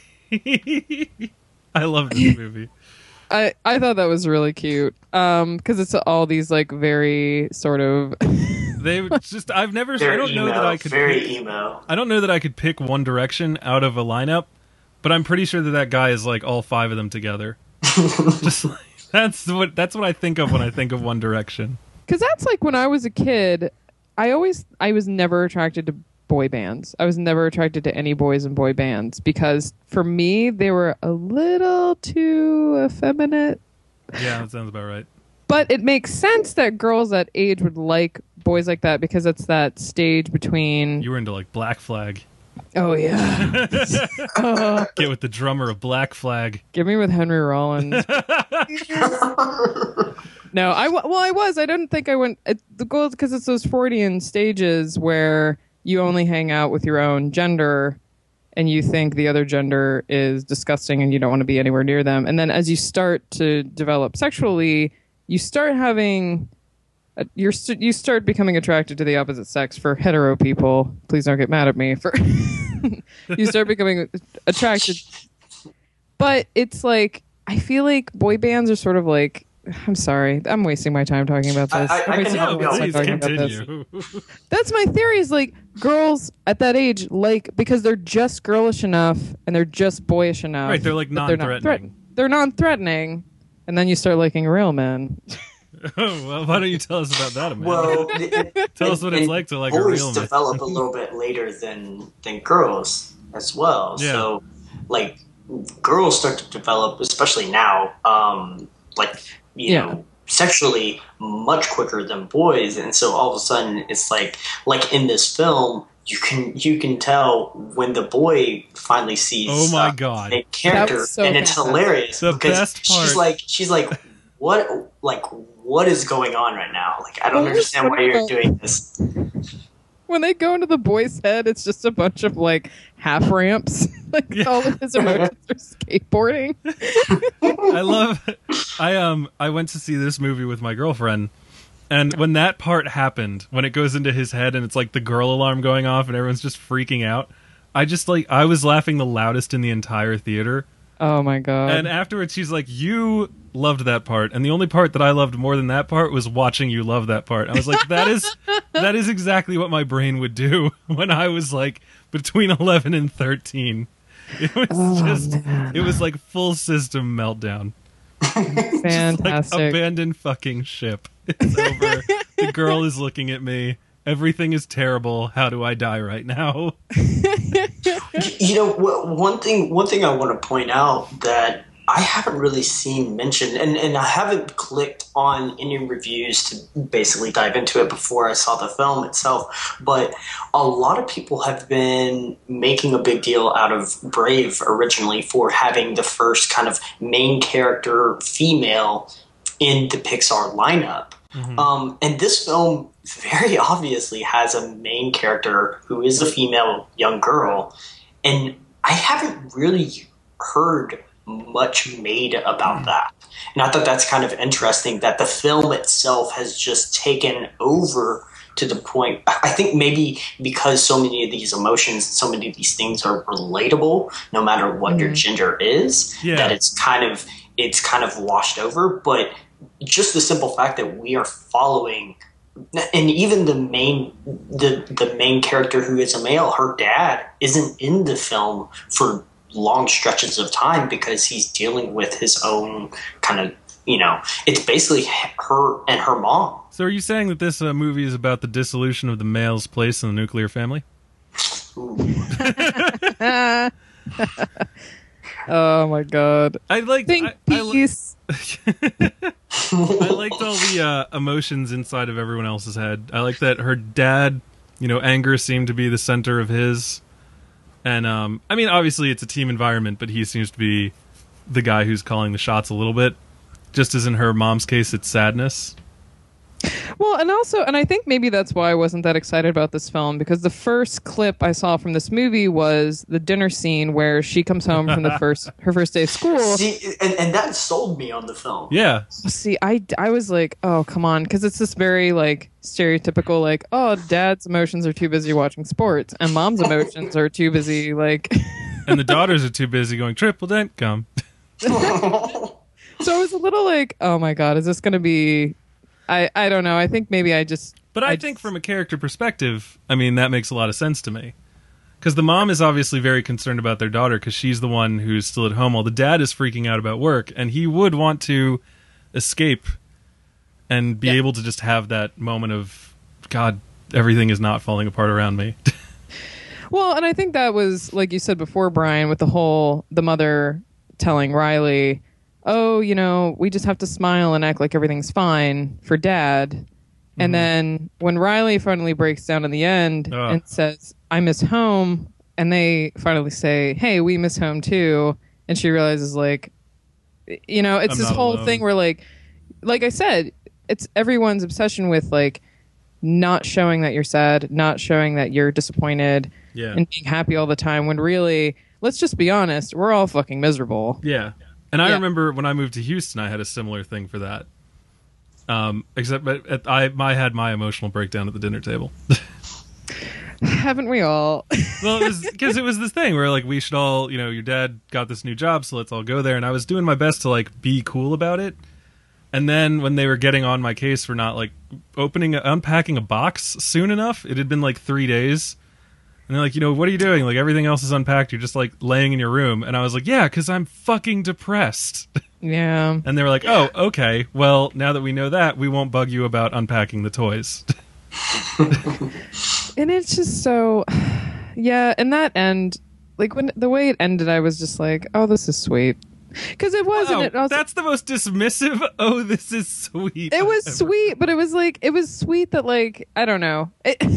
I love this movie. I thought that was really cute. Because it's all these like very sort of. They just I Very don't know emo, that I could very pick, emo. I don't know that I could pick One Direction out of a lineup, but I'm pretty sure that guy is like all five of them together. Just like, that's what I think of when I think of One Direction. Because that's like when I was a kid, I was never attracted to boy bands. I was never attracted to any boys in boy bands because for me they were a little too effeminate. Yeah, that sounds about right. But it makes sense that girls that age would like boys like that because it's that stage between. You were into like Black Flag. Oh yeah. Get with the drummer of Black Flag. Give me with Henry Rollins. No, I was. I didn't think I went. The goal because it's those Freudian stages where you only hang out with your own gender, and you think the other gender is disgusting, and you don't want to be anywhere near them. And then as you start to develop sexually, you start having. You start becoming attracted to the opposite sex for hetero people. Please don't get mad at me for. You start becoming attracted, but it's like I feel like boy bands are sort of like. I'm sorry. I'm wasting my time talking about this. I can help you. Please continue. That's my theory is like girls at that age like because they're just girlish enough and they're just boyish enough. Right, they're like non-threatening. They're non-threatening. And then you start liking real men. Oh, well, why don't you tell us about that, Amanda? Well, Tell us what it's like to like a real boys man. develop a little bit later than girls as well. Yeah. So, like, girls start to develop, especially now, you know, sexually much quicker than boys, and so all of a sudden it's like in this film. You can tell when the boy finally sees Oh my God. a character, so and it's fantastic. hilarious The because best part- she's like what is going on right now? Like I don't Well, understand why you're doing this. When they go into the boy's head, it's just a bunch of like half ramps. Like all of his emotions are skateboarding. I went to see this movie with my girlfriend, and when that part happened, when it goes into his head and it's like the girl alarm going off and everyone's just freaking out, I was laughing the loudest in the entire theater. Oh my god. And afterwards she's like, you loved that part, and the only part that I loved more than that part was watching you love that part. I was like, that is exactly what my brain would do when I was like between 11 and 13. It was it was like full system meltdown. Fantastic. Like abandoned fucking ship. It's over. The girl is looking at me. Everything is terrible. How do I die right now? You know, one thing I want to point out that I haven't really seen mentioned, and I haven't clicked on any reviews to basically dive into it before I saw the film itself, but a lot of people have been making a big deal out of Brave originally for having the first kind of main character female in the Pixar lineup. Mm-hmm. And this film very obviously has a main character who is a female young girl, and I haven't really heard much made about that. And I thought that's kind of interesting that the film itself has just taken over to the point. I think maybe because so many of these emotions, so many of these things are relatable, no matter what your gender is, that it's kind of washed over. But just the simple fact that we are following, and even the main character who is a male, her dad isn't in the film for long stretches of time because he's dealing with his own kind of, you know, it's basically her and her mom. So are you saying that this movie is about the dissolution of the male's place in the nuclear family? Oh my god. I liked peace. I liked all the emotions inside of everyone else's head. I like that her dad, you know, anger seemed to be the center of his. And, I mean, obviously it's a team environment, but he seems to be the guy who's calling the shots a little bit. Just as in her mom's case, it's sadness. Well, and I think maybe that's why I wasn't that excited about this film, because the first clip I saw from this movie was the dinner scene where she comes home from her first day of school. See, and that sold me on the film. Yeah. See, I was like, oh, come on, because it's this very, like, stereotypical, like, oh, dad's emotions are too busy watching sports, and mom's emotions are too busy, like... And the daughters are too busy going, triple dent, come. So I was a little like, oh my god, is this going to be... I don't know. I think maybe I just... But I think from a character perspective, I mean, that makes a lot of sense to me. Because the mom is obviously very concerned about their daughter because she's the one who's still at home while the dad is freaking out about work. And he would want to escape and be able to just have that moment of, God, everything is not falling apart around me. Well, and I think that was, like you said before, Brian, with the mother telling Riley, oh, we just have to smile and act like everything's fine for Dad. And then when Riley finally breaks down in the end and says, I miss home, and they finally say, hey, we miss home too, and she realizes, like, it's I'm this not whole alone. thing where, like I said, it's everyone's obsession with, like, not showing that you're sad, not showing that you're disappointed, and being happy all the time, when really, let's just be honest, we're all fucking miserable. Yeah. And I remember when I moved to Houston, I had a similar thing for that. Except I had my emotional breakdown at the dinner table. Haven't we all? Well, it was because it was this thing where, like, we should all, your dad got this new job, so let's all go there. And I was doing my best to, like, be cool about it. And then when they were getting on my case for not, like, unpacking a box soon enough, it had been, like, 3 days. And they're like, what are you doing? Like, everything else is unpacked. You're just, like, laying in your room. And I was like, yeah, because I'm fucking depressed. Yeah. And they were like, oh, okay. Well, now that we know that, we won't bug you about unpacking the toys. And it's just so... Yeah, and that end, like, when the way it ended, I was just like, oh, this is sweet. Because it wasn't. Wow, that's the most dismissive, oh, this is sweet. It was sweet, but it was sweet that, like, I don't know.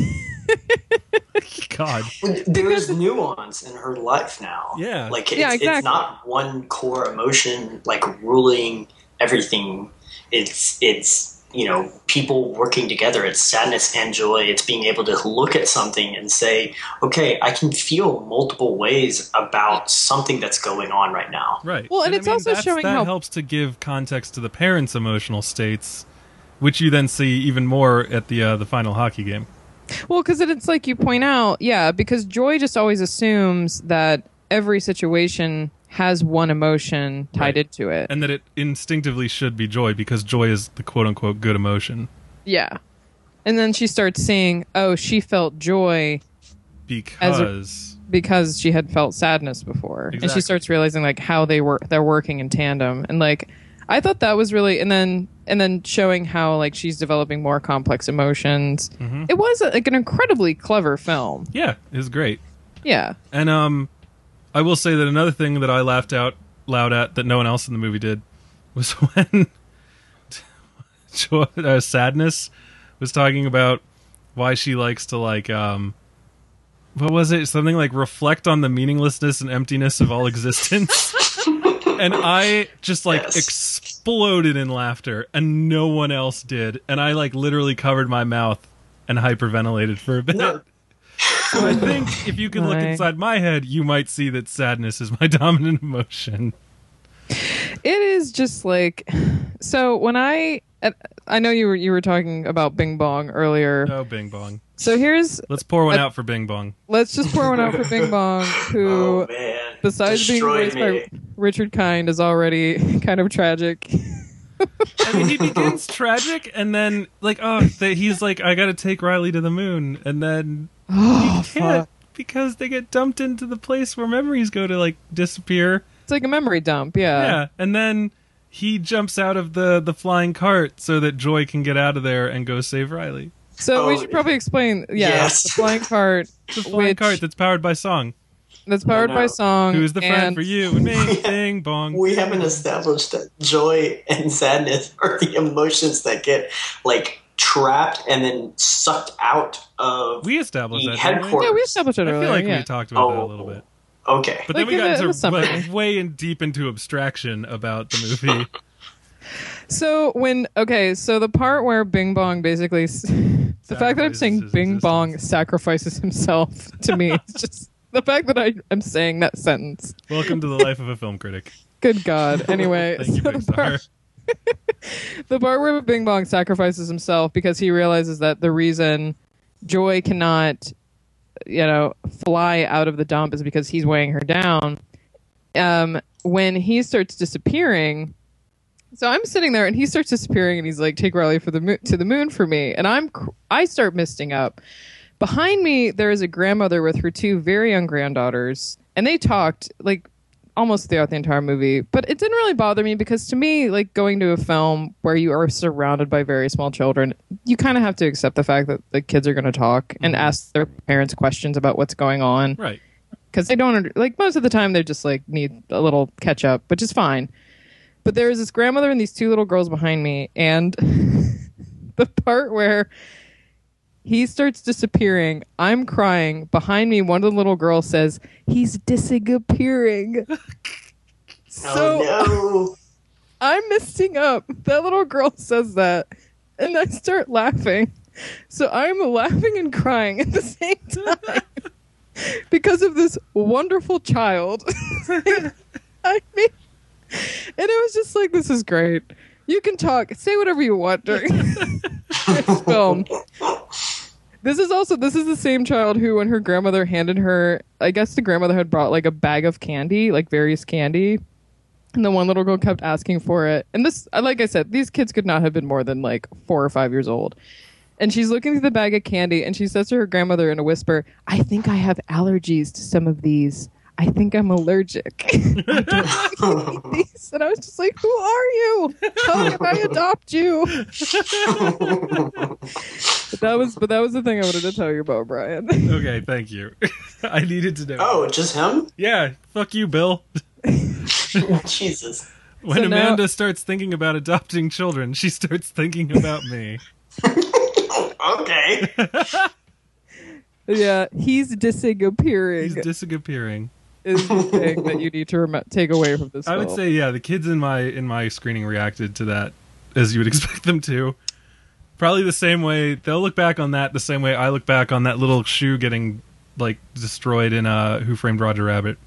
God. There's nuance in her life now. Yeah. Like, exactly. It's not one core emotion, like, ruling everything. It's people working together. It's sadness and joy. It's being able to look at something and say, okay, I can feel multiple ways about something that's going on right now. Right. Well, and it's also showing that how... helps to give context to the parents' emotional states, which you then see even more at the final hockey game. Well, because it's like you point out, because Joy just always assumes that every situation has one emotion tied into it. And that it instinctively should be joy, because joy is the quote-unquote good emotion. Yeah. And then she starts seeing, oh, she felt joy because she had felt sadness before. Exactly. And she starts realizing, like, how they're working in tandem. And, like, I thought that was really... And then showing how, like, she's developing more complex emotions. Mm-hmm. It was, like, an incredibly clever film. Yeah, it was great. Yeah. And I will say that another thing that I laughed out loud at that no one else in the movie did was when Sadness was talking about why she likes to, like, what was it? Something like reflect on the meaninglessness and emptiness of all existence. And I just, like, exploded in laughter, and no one else did. And I, like, literally covered my mouth and hyperventilated for a bit. No. So I think if you can look inside my head, you might see that sadness is my dominant emotion. It is just like... So when I know you were talking about Bing Bong earlier. Oh, Bing Bong. So let's pour one out for Bing Bong. Let's just pour one out for Bing Bong, who, besides being Destroyed voiced by Richard Kind, is already kind of tragic. I mean, he begins tragic, and then, like, he's like, I gotta take Riley to the moon, and then he can't, because they get dumped into the place where memories go to, like, disappear. It's like a memory dump, yeah. Yeah, and then he jumps out of the flying cart so that Joy can get out of there and go save Riley. So we should probably explain, the flying cart. The flying cart that's powered by Song. That's powered by Song. Who's the friend for you and me? Bing Bong. We haven't established that joy and sadness are the emotions that get, like, trapped and then sucked out of we established the that, headquarters. Yeah, we established it earlier. I feel like we talked about that a little bit. Okay. But then Like, we got it was into something. way deep into abstraction about the movie. So the part where Bing Bong basically... The fact that I'm saying his Bing existence. Bong sacrifices himself to me is just... The fact that I'm saying that sentence. Welcome to the life of a film critic. Good God. Anyway, Thank you, so Pixar. the part where Bing Bong sacrifices himself because he realizes that the reason Joy cannot, fly out of the dump is because he's weighing her down. When he starts disappearing, so I'm sitting there and he starts disappearing and he's like, "Take Riley to the moon for me," and I start misting up. Behind me, there is a grandmother with her two very young granddaughters, and they talked like almost throughout the entire movie. But it didn't really bother me because to me, like going to a film where you are surrounded by very small children, you kind of have to accept the fact that the kids are going to talk and ask their parents questions about what's going on. Right. Because they don't, like most of the time, they just like need a little catch up, which is fine. But there is this grandmother and these two little girls behind me, and the part where he starts disappearing, I'm crying. Behind me, one of the little girls says, "He's disappearing." So no. I'm messing up. That little girl says that, and I start laughing. So I'm laughing and crying at the same time because of this wonderful child. I mean, and it was just like, this is great. You can talk, say whatever you want during this film. This is the same child who, when her grandmother handed her, I guess the grandmother had brought like a bag of candy, like various candy. And the one little girl kept asking for it. And this, like I said, these kids could not have been more than like 4 or 5 years old. And she's looking through the bag of candy and she says to her grandmother in a whisper, "I think I have allergies to some of these. I think I'm allergic." I don't like these. And I was just like, who are you? How can I adopt you? But that was the thing I wanted to tell you about, Brian. Okay, thank you. I needed to know. Oh, just him? Yeah, fuck you, Bill. Jesus. When So now- Amanda starts thinking about adopting children, she starts thinking about me. Okay. Yeah, he's disappearing. He's disappearing. Is the thing that you need to take away from this I would film. say, yeah, the kids in my screening reacted to that as you would expect them to. Probably the same way they'll look back on that the same way I look back on that little shoe getting like destroyed in Who Framed Roger Rabbit.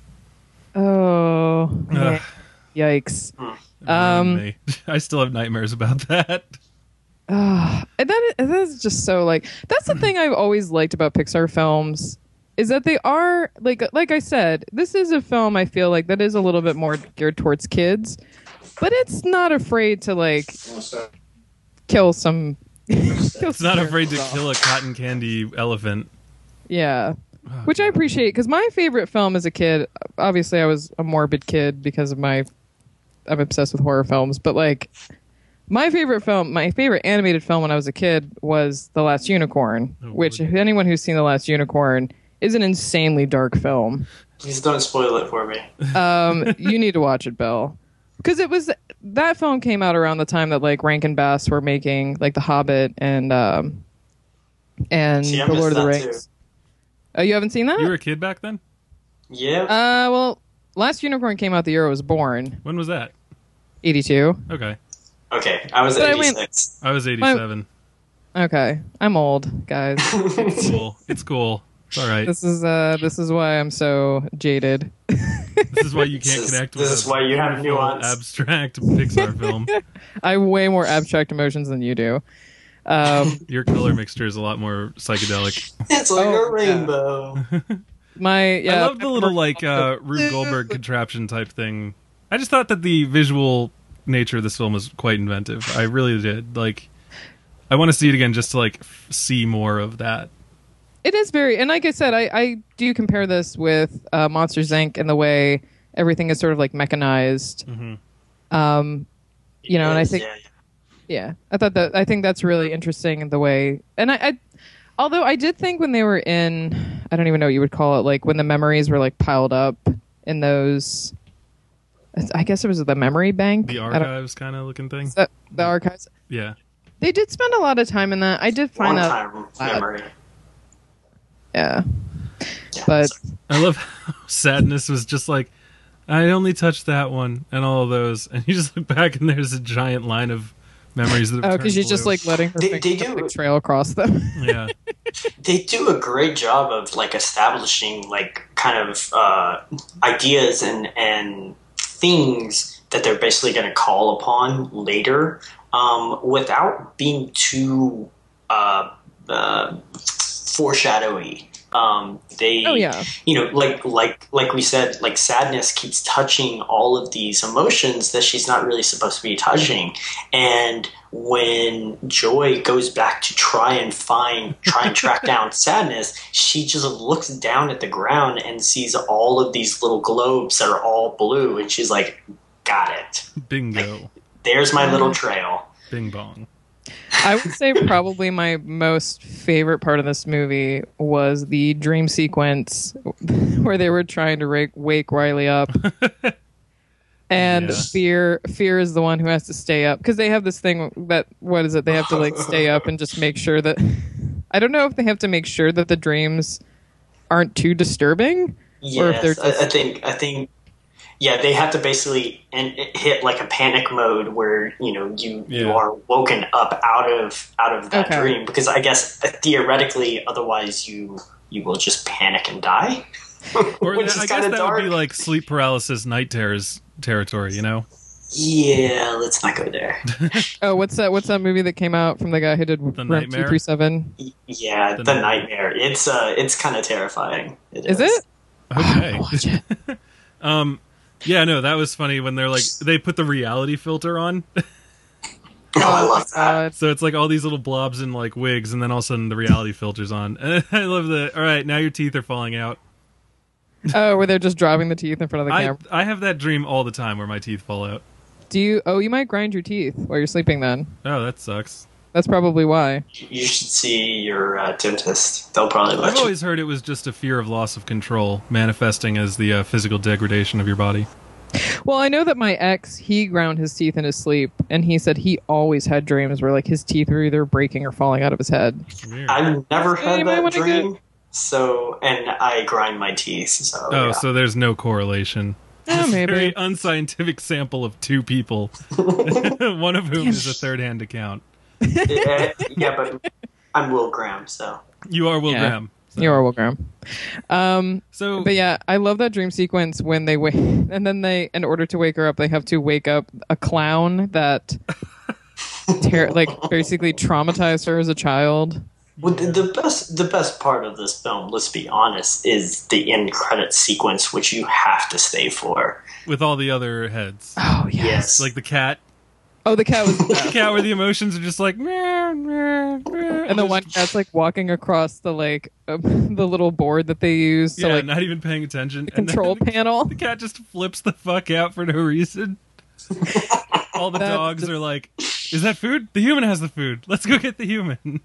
Oh, Ugh. yikes! It ruined me. I still have nightmares about that. And that is just so like that's the thing I've always liked about Pixar films is that they are like I said, this is a film I feel like that is a little bit more geared towards kids, but it's not afraid to like kill some. It's not afraid to kill a cotton candy elephant. Yeah. Which I appreciate because my favorite film as a kid, obviously I was a morbid kid because of I'm obsessed with horror films, but like my favorite animated film when I was a kid was The Last Unicorn, which anyone who's seen The Last Unicorn is an insanely dark film. Please don't spoil it for me. You need to watch it, Bill. Because that film came out around the time that like Rankin Bass were making like The Hobbit and See, I The missed Lord of the that, Rings. Oh, you haven't seen that? You were a kid back then? Yeah. Well, Last Unicorn came out the year I was born, When was that? 82. Okay. Okay, I was But I went- 86. I was 87. Okay, I'm old, guys. It's cool. It's cool. It's all right. This is why I'm so jaded. This is why you can't connect with this is why you have beautiful, nuance. abstract Pixar film. I have way more abstract emotions than you do. Your color mixture is a lot more psychedelic. It's like Oh, a rainbow. I love the little like Rube Goldberg contraption type thing. I just thought that the visual nature of this film was quite inventive. I really did. Like, I want to see it again just to like see more of that. It is very, and like I said, I do compare this with Monsters Inc. in the way everything is sort of like mechanized. Mm-hmm. You know, and I think, Yeah. I think that's really interesting in the way, and I although I did think when they were in, I don't even know what you would call it, like when the memories were like piled up in those, I guess it was the memory bank, The archives kind of looking thing. the archives. Yeah. They did spend a lot of time in that. I did find that. One-time memory. Yeah. Yeah, But so- I love how Sadness was just like, I only touched that one and all of those. And you just look back and there's a giant line of memories that have because she's turned just blue. like letting her They finger do. trail across them. Yeah. They do a great job of like establishing like kind of ideas and things that they're basically going to call upon later without being too foreshadowy. They, Oh, yeah. you know, like we said, like sadness keeps touching all of these emotions that she's not really supposed to be touching. And when Joy goes back to try and track down sadness, she just looks down at the ground and sees all of these little globes that are all blue, and she's like, got it. Bingo. There's my little trail. Bing bong. I would say probably my most favorite part of this movie was the dream sequence where they were trying to wake Riley up. And Yeah. Fear is the one who has to stay up because they have this thing that, what is it? They have to like stay up and just make sure that, I don't know if they have to make sure that the dreams aren't too disturbing. Or if they're Yes, I think, yeah, they have to basically hit like a panic mode where you Yeah. are woken up out of that Okay. dream, because I guess theoretically, otherwise you will just panic and die. Or Which I is guess kinda that dark. would be like sleep paralysis, night terrors territory, you know? Yeah, let's not go there. Oh, what's that movie that came out from the guy who did The Room Nightmare? 237? Yeah, The the Nightmare. nightmare. It's kind of terrifying. Is it? Okay. Watch it. Yeah, no, that was funny when they're like, they put the reality filter on. Oh, I love that. God. So it's like all these little blobs in like wigs, and then all of a sudden the reality filter's on. And I love the, all right, now your teeth are falling out. Oh, where they're just dropping the teeth in front of the camera. I have that dream all the time where my teeth fall out. Do you? Oh, you might grind your teeth while you're sleeping. Then Oh, that sucks. that's probably why. You should see your dentist. They'll probably let I've you. always heard it was just a fear of loss of control manifesting as the physical degradation of your body. Well, I know that my ex, he ground his teeth in his sleep, and he said he always had dreams where like his teeth were either breaking or falling out of his head. Weird. I've never you had might that wanna dream. So, and I grind my teeth. So, Oh, yeah. so there's no correlation. Oh, Very maybe. unscientific sample of two people, one of whom is a third-hand account. Yeah, but I'm Will Graham, so. You are Will Yeah. Graham. So, You are Will Graham. So But yeah, I love that dream sequence when they wake, and then they, in order to wake her up, they have to wake up a clown that, like, basically traumatized her as a child. Well, the best part of this film, let's be honest, is the end credit sequence, which you have to stay for. with all the other heads, Oh Yes. like the cat, Oh, the cat was. the cat where the emotions are just like, meow, meow, meow, And the one cat's like walking across the the little board that they use to yeah, like not even paying attention. the control and then panel. the cat just flips the fuck out for no reason. All the That's dogs just- are like, "Is that food? The human has the food. Let's go get the human."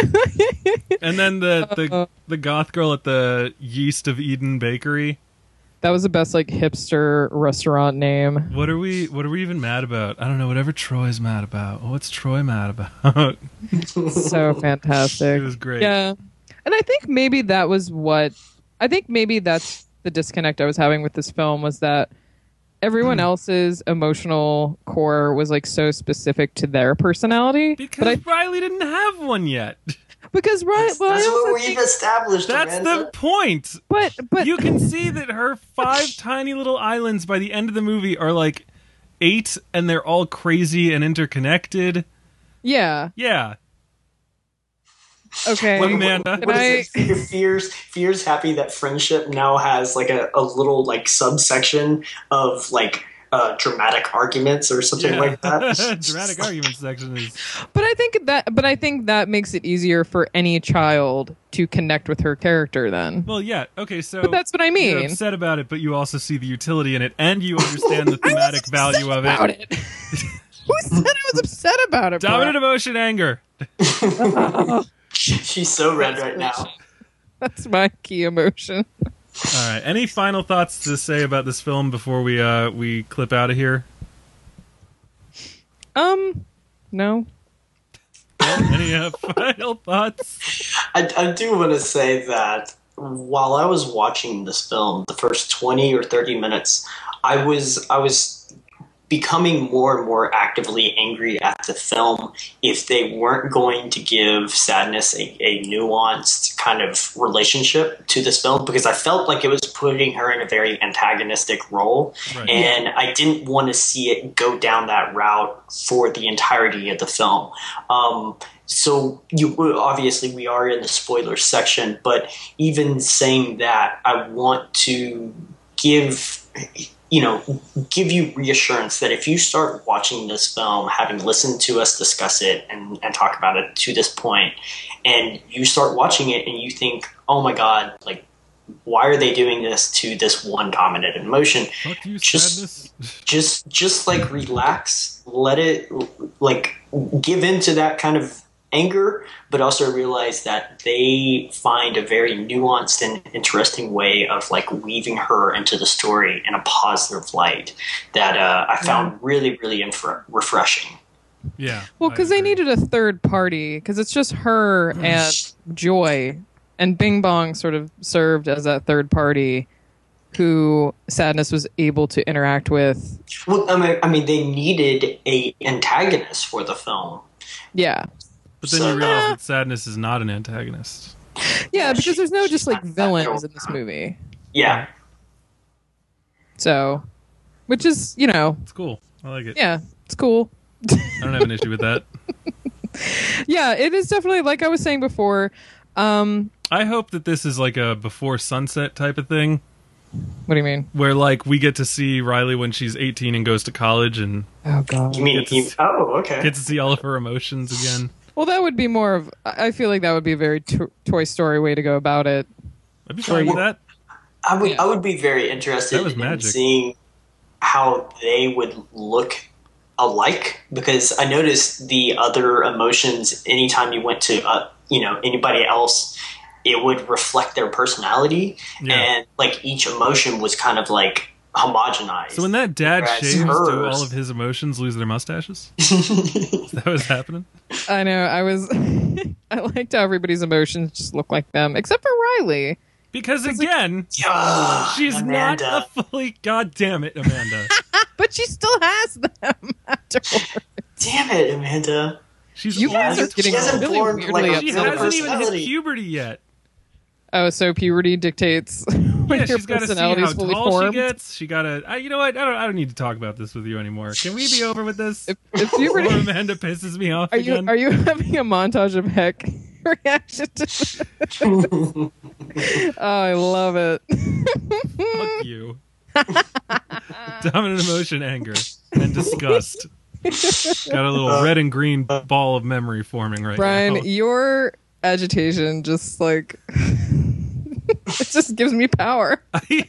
And then the goth girl at the Yeast of Eden Bakery. That was the best like hipster restaurant name. What are we even mad about? I don't know. Whatever Troy's mad about. What's Troy mad about? So fantastic. It was great. Yeah. And I think maybe that was that's the disconnect I was having with this film, was that everyone else's emotional core was like so specific to their personality. Because Riley didn't have one yet. Because right, That's well, I what also we've think, established. That's Amanda. the point. but You can see that her 5 tiny little islands by the end of the movie are like 8, and they're all crazy and interconnected. yeah, Yeah. okay. What Amanda? Can What is it? Fear's happy that friendship now has like a little like subsection of like dramatic arguments or something like that. Dramatic argument section is. But I think that makes it easier for any child to connect with her character then. Well, yeah. Okay, so. But that's what I You're mean. upset about it, but you also see the utility in it, and you understand the thematic value of About it. it. Who said I was upset about it? Dominant emotion, anger. She's so red right now. That's my key emotion. All right. Any final thoughts to say about this film before we clip out of here? No. Any final thoughts? I do want to say that while I was watching this film, the first 20 or 30 minutes, I was becoming more and more actively angry at the film if they weren't going to give sadness a nuanced kind of relationship to this film, because I felt like it was putting her in a very antagonistic role. Right. And I didn't want to see it go down that route for the entirety of the film. So obviously we are in the spoiler section, but even saying that, I want to give you reassurance that if you start watching this film, having listened to us discuss it and talk about it to this point, and you start watching it and you think, oh my God, like, why are they doing this to this one dominant emotion? Fuck you, Just sadness. just like relax, let it, like, give into that kind of anger, but also realize that they find a very nuanced and interesting way of like weaving her into the story in a positive light that I found really, really refreshing. Yeah. Well, I because they agree. needed a third party, because it's just her and Joy, and Bing Bong sort of served as that third party who Sadness was able to interact with. Well, I mean, they needed a antagonist for the film. Yeah. But then So- you realize that Sadness is not an antagonist. Yeah, because there's no just like She's not that villains in villain. this movie. Yeah. So, which is, you know, It's cool. I like it. yeah, it's cool. I don't have an issue with that. Yeah, it is definitely, like I was saying before. I hope that this is like a before sunset type of thing, What do you mean? where like we get to see Riley when she's 18 and goes to college and Oh, God. You mean, okay. get to see all of her emotions again. Well, that would be more of, I feel like that would be a very Toy Story way to go about it. I'd be fine with that. I would be very That interested was in magic. seeing how they would look alike, because I noticed the other emotions, anytime you went to anybody else, it would reflect their personality, Yeah. and like each emotion was kind of like homogenized. So when that dad Whereas shaves, do hers- all of his emotions lose their mustaches? Is that what's happening? I know, I liked how everybody's emotions just look like them, except for Riley. Because again, Ugh, she's Amanda. not a fully. God damn it, Amanda! But she still has them afterwards. Damn it, Amanda. She's You guys older. are getting She hasn't really formed, weirdly like, a She real upset. hasn't even hit personality. puberty yet. Oh, so puberty dictates when Yeah, your she's got to see personality how is fully tall formed. she gets. She got to. You know what? I don't need to talk about this with you anymore. Can we be over with this? If Before puberty, Amanda pisses me off are you again. having a montage of Heck reaction to this? Oh, I love it. Fuck you. Dominant emotion, anger, and disgust. Got a little red and green ball of memory forming right Brian, now. your agitation just like it just gives me power.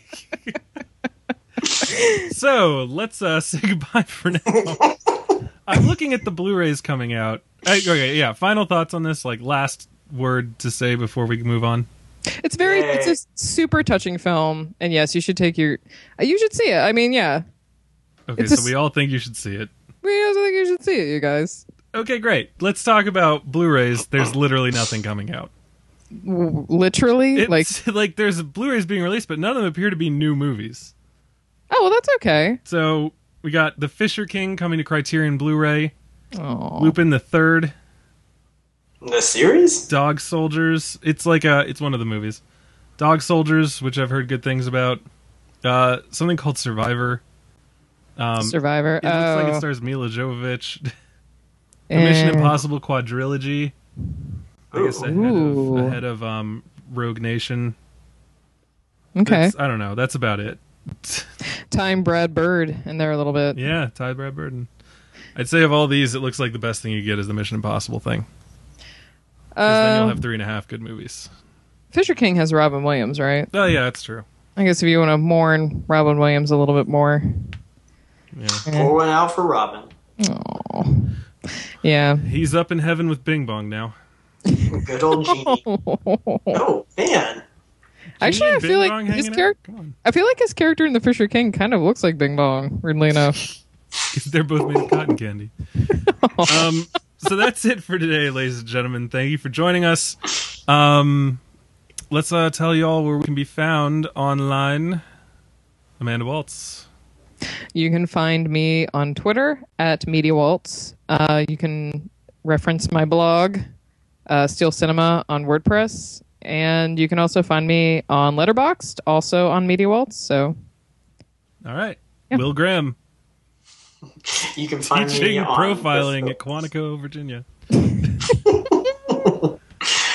So let's say goodbye for now. I'm looking at the Blu-rays coming out. Okay, yeah. Final thoughts on this? Like last word to say before we move on. It's a super touching film, and yes, you should you should see it. I mean, yeah, Okay, It's so we all think you should see it. I also think you should see it, you guys. Okay, great. Let's talk about Blu-rays. There's literally nothing coming out. Literally, It's like there's Blu-rays being released, but none of them appear to be new movies. oh, well, that's okay. So we got The Fisher King coming to Criterion Blu-ray, Oh, Lupin the Third, The series? Dog Soldiers. It's one of the movies. Dog Soldiers, which I've heard good things about. Something called Survivor. Survivor. It looks like it stars Mila Jovovich. The Mission Impossible quadrilogy. I guess Ooh. ahead of Rogue Nation. Okay, I don't know. That's about it. time Brad Bird in there a little bit. Yeah, Ty Brad Burden. I'd say of all these, it looks like the best thing you get is the Mission Impossible thing. Because then you'll have 3.5 good movies. Fisher King has Robin Williams, right? Oh yeah, that's true. I guess if you want to mourn Robin Williams a little bit more. Yeah, Pour one out for Robin. Oh, yeah. he's up in heaven with Bing Bong now. Good old Genie. Oh, man. Actually, Genie I and feel Bing like Bong his hanging out? character. Come on. I feel like his character in The Fisher King kind of looks like Bing Bong. Weirdly enough. They're both made of cotton candy. So that's it for today, ladies and gentlemen. Thank you for joining us. Let's tell you all where we can be found online. Amanda Waltz. You can find me on Twitter at MediaWaltz. You can reference my blog, Steel Cinema, on WordPress. And you can also find me on Letterboxd, also on MediaWaltz. So, All right. Yeah. Will Graham. You can find me Teaching on profiling the- at Quantico, Virginia.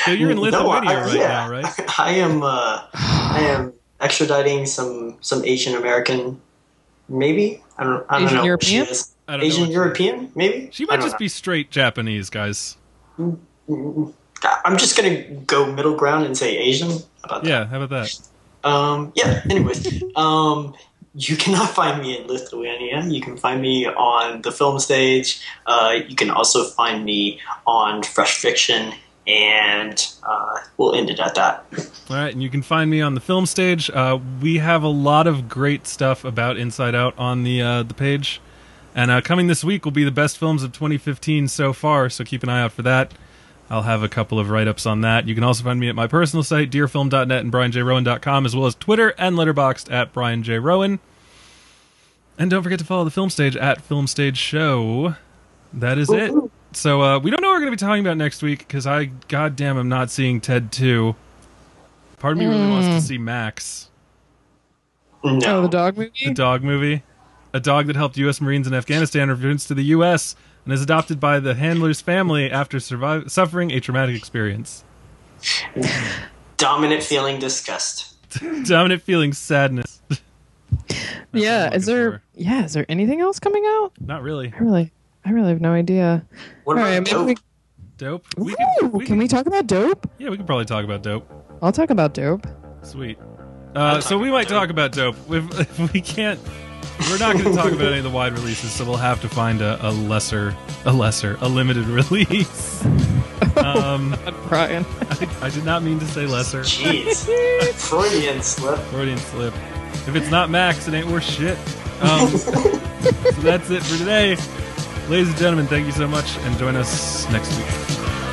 So you're in Lithuania No, right now, right? I am extraditing some Asian American, maybe. I don't Asian know. What European? she is. I don't know Asian what she is. European, maybe. She I might don't just know. be straight Japanese, guys. I'm just gonna go middle ground and say Asian. How about that? Yeah, how about that? Yeah. Anyways, you cannot find me in Lithuania. You can find me on the film stage. You can also find me on Fresh Fiction, and we'll end it at that. All right, and you can find me on the film stage. We have a lot of great stuff about Inside Out on the page, and coming this week will be the best films of 2015 so far. So keep an eye out for that. I'll have a couple of write-ups on that. You can also find me at my personal site, dearfilm.net and brianjrowan.com, as well as Twitter and Letterboxd at brianjrowan. And don't forget to follow the film stage at Film Stage Show. That is it. So we don't know what we're going to be talking about next week because goddamn, I'm not seeing Ted 2. Part of me really wants to see Max, No. Oh, the dog movie? the dog movie. A dog that helped U.S. Marines in Afghanistan returns to the U.S. and is adopted by the handler's family after suffering a traumatic experience. Dominant feeling disgust. Dominant feeling sadness. That's what Yeah, I'm is looking there anything else coming out? for. Not really. I really have no idea. What All about right, maybe Dope? Dope. Ooh, can we talk about Dope? Yeah, we could probably talk about Dope. I'll talk about Dope. Sweet. I'll So talk we about might Dope. talk about Dope. If we can't, we're not going to talk about any of the wide releases, so we'll have to find a limited release. Brian. I did not mean to say lesser. Jeez. Freudian slip. Freudian slip. If it's not Max, it ain't worth shit. So that's it for today. Ladies and gentlemen, thank you so much, and join us next week.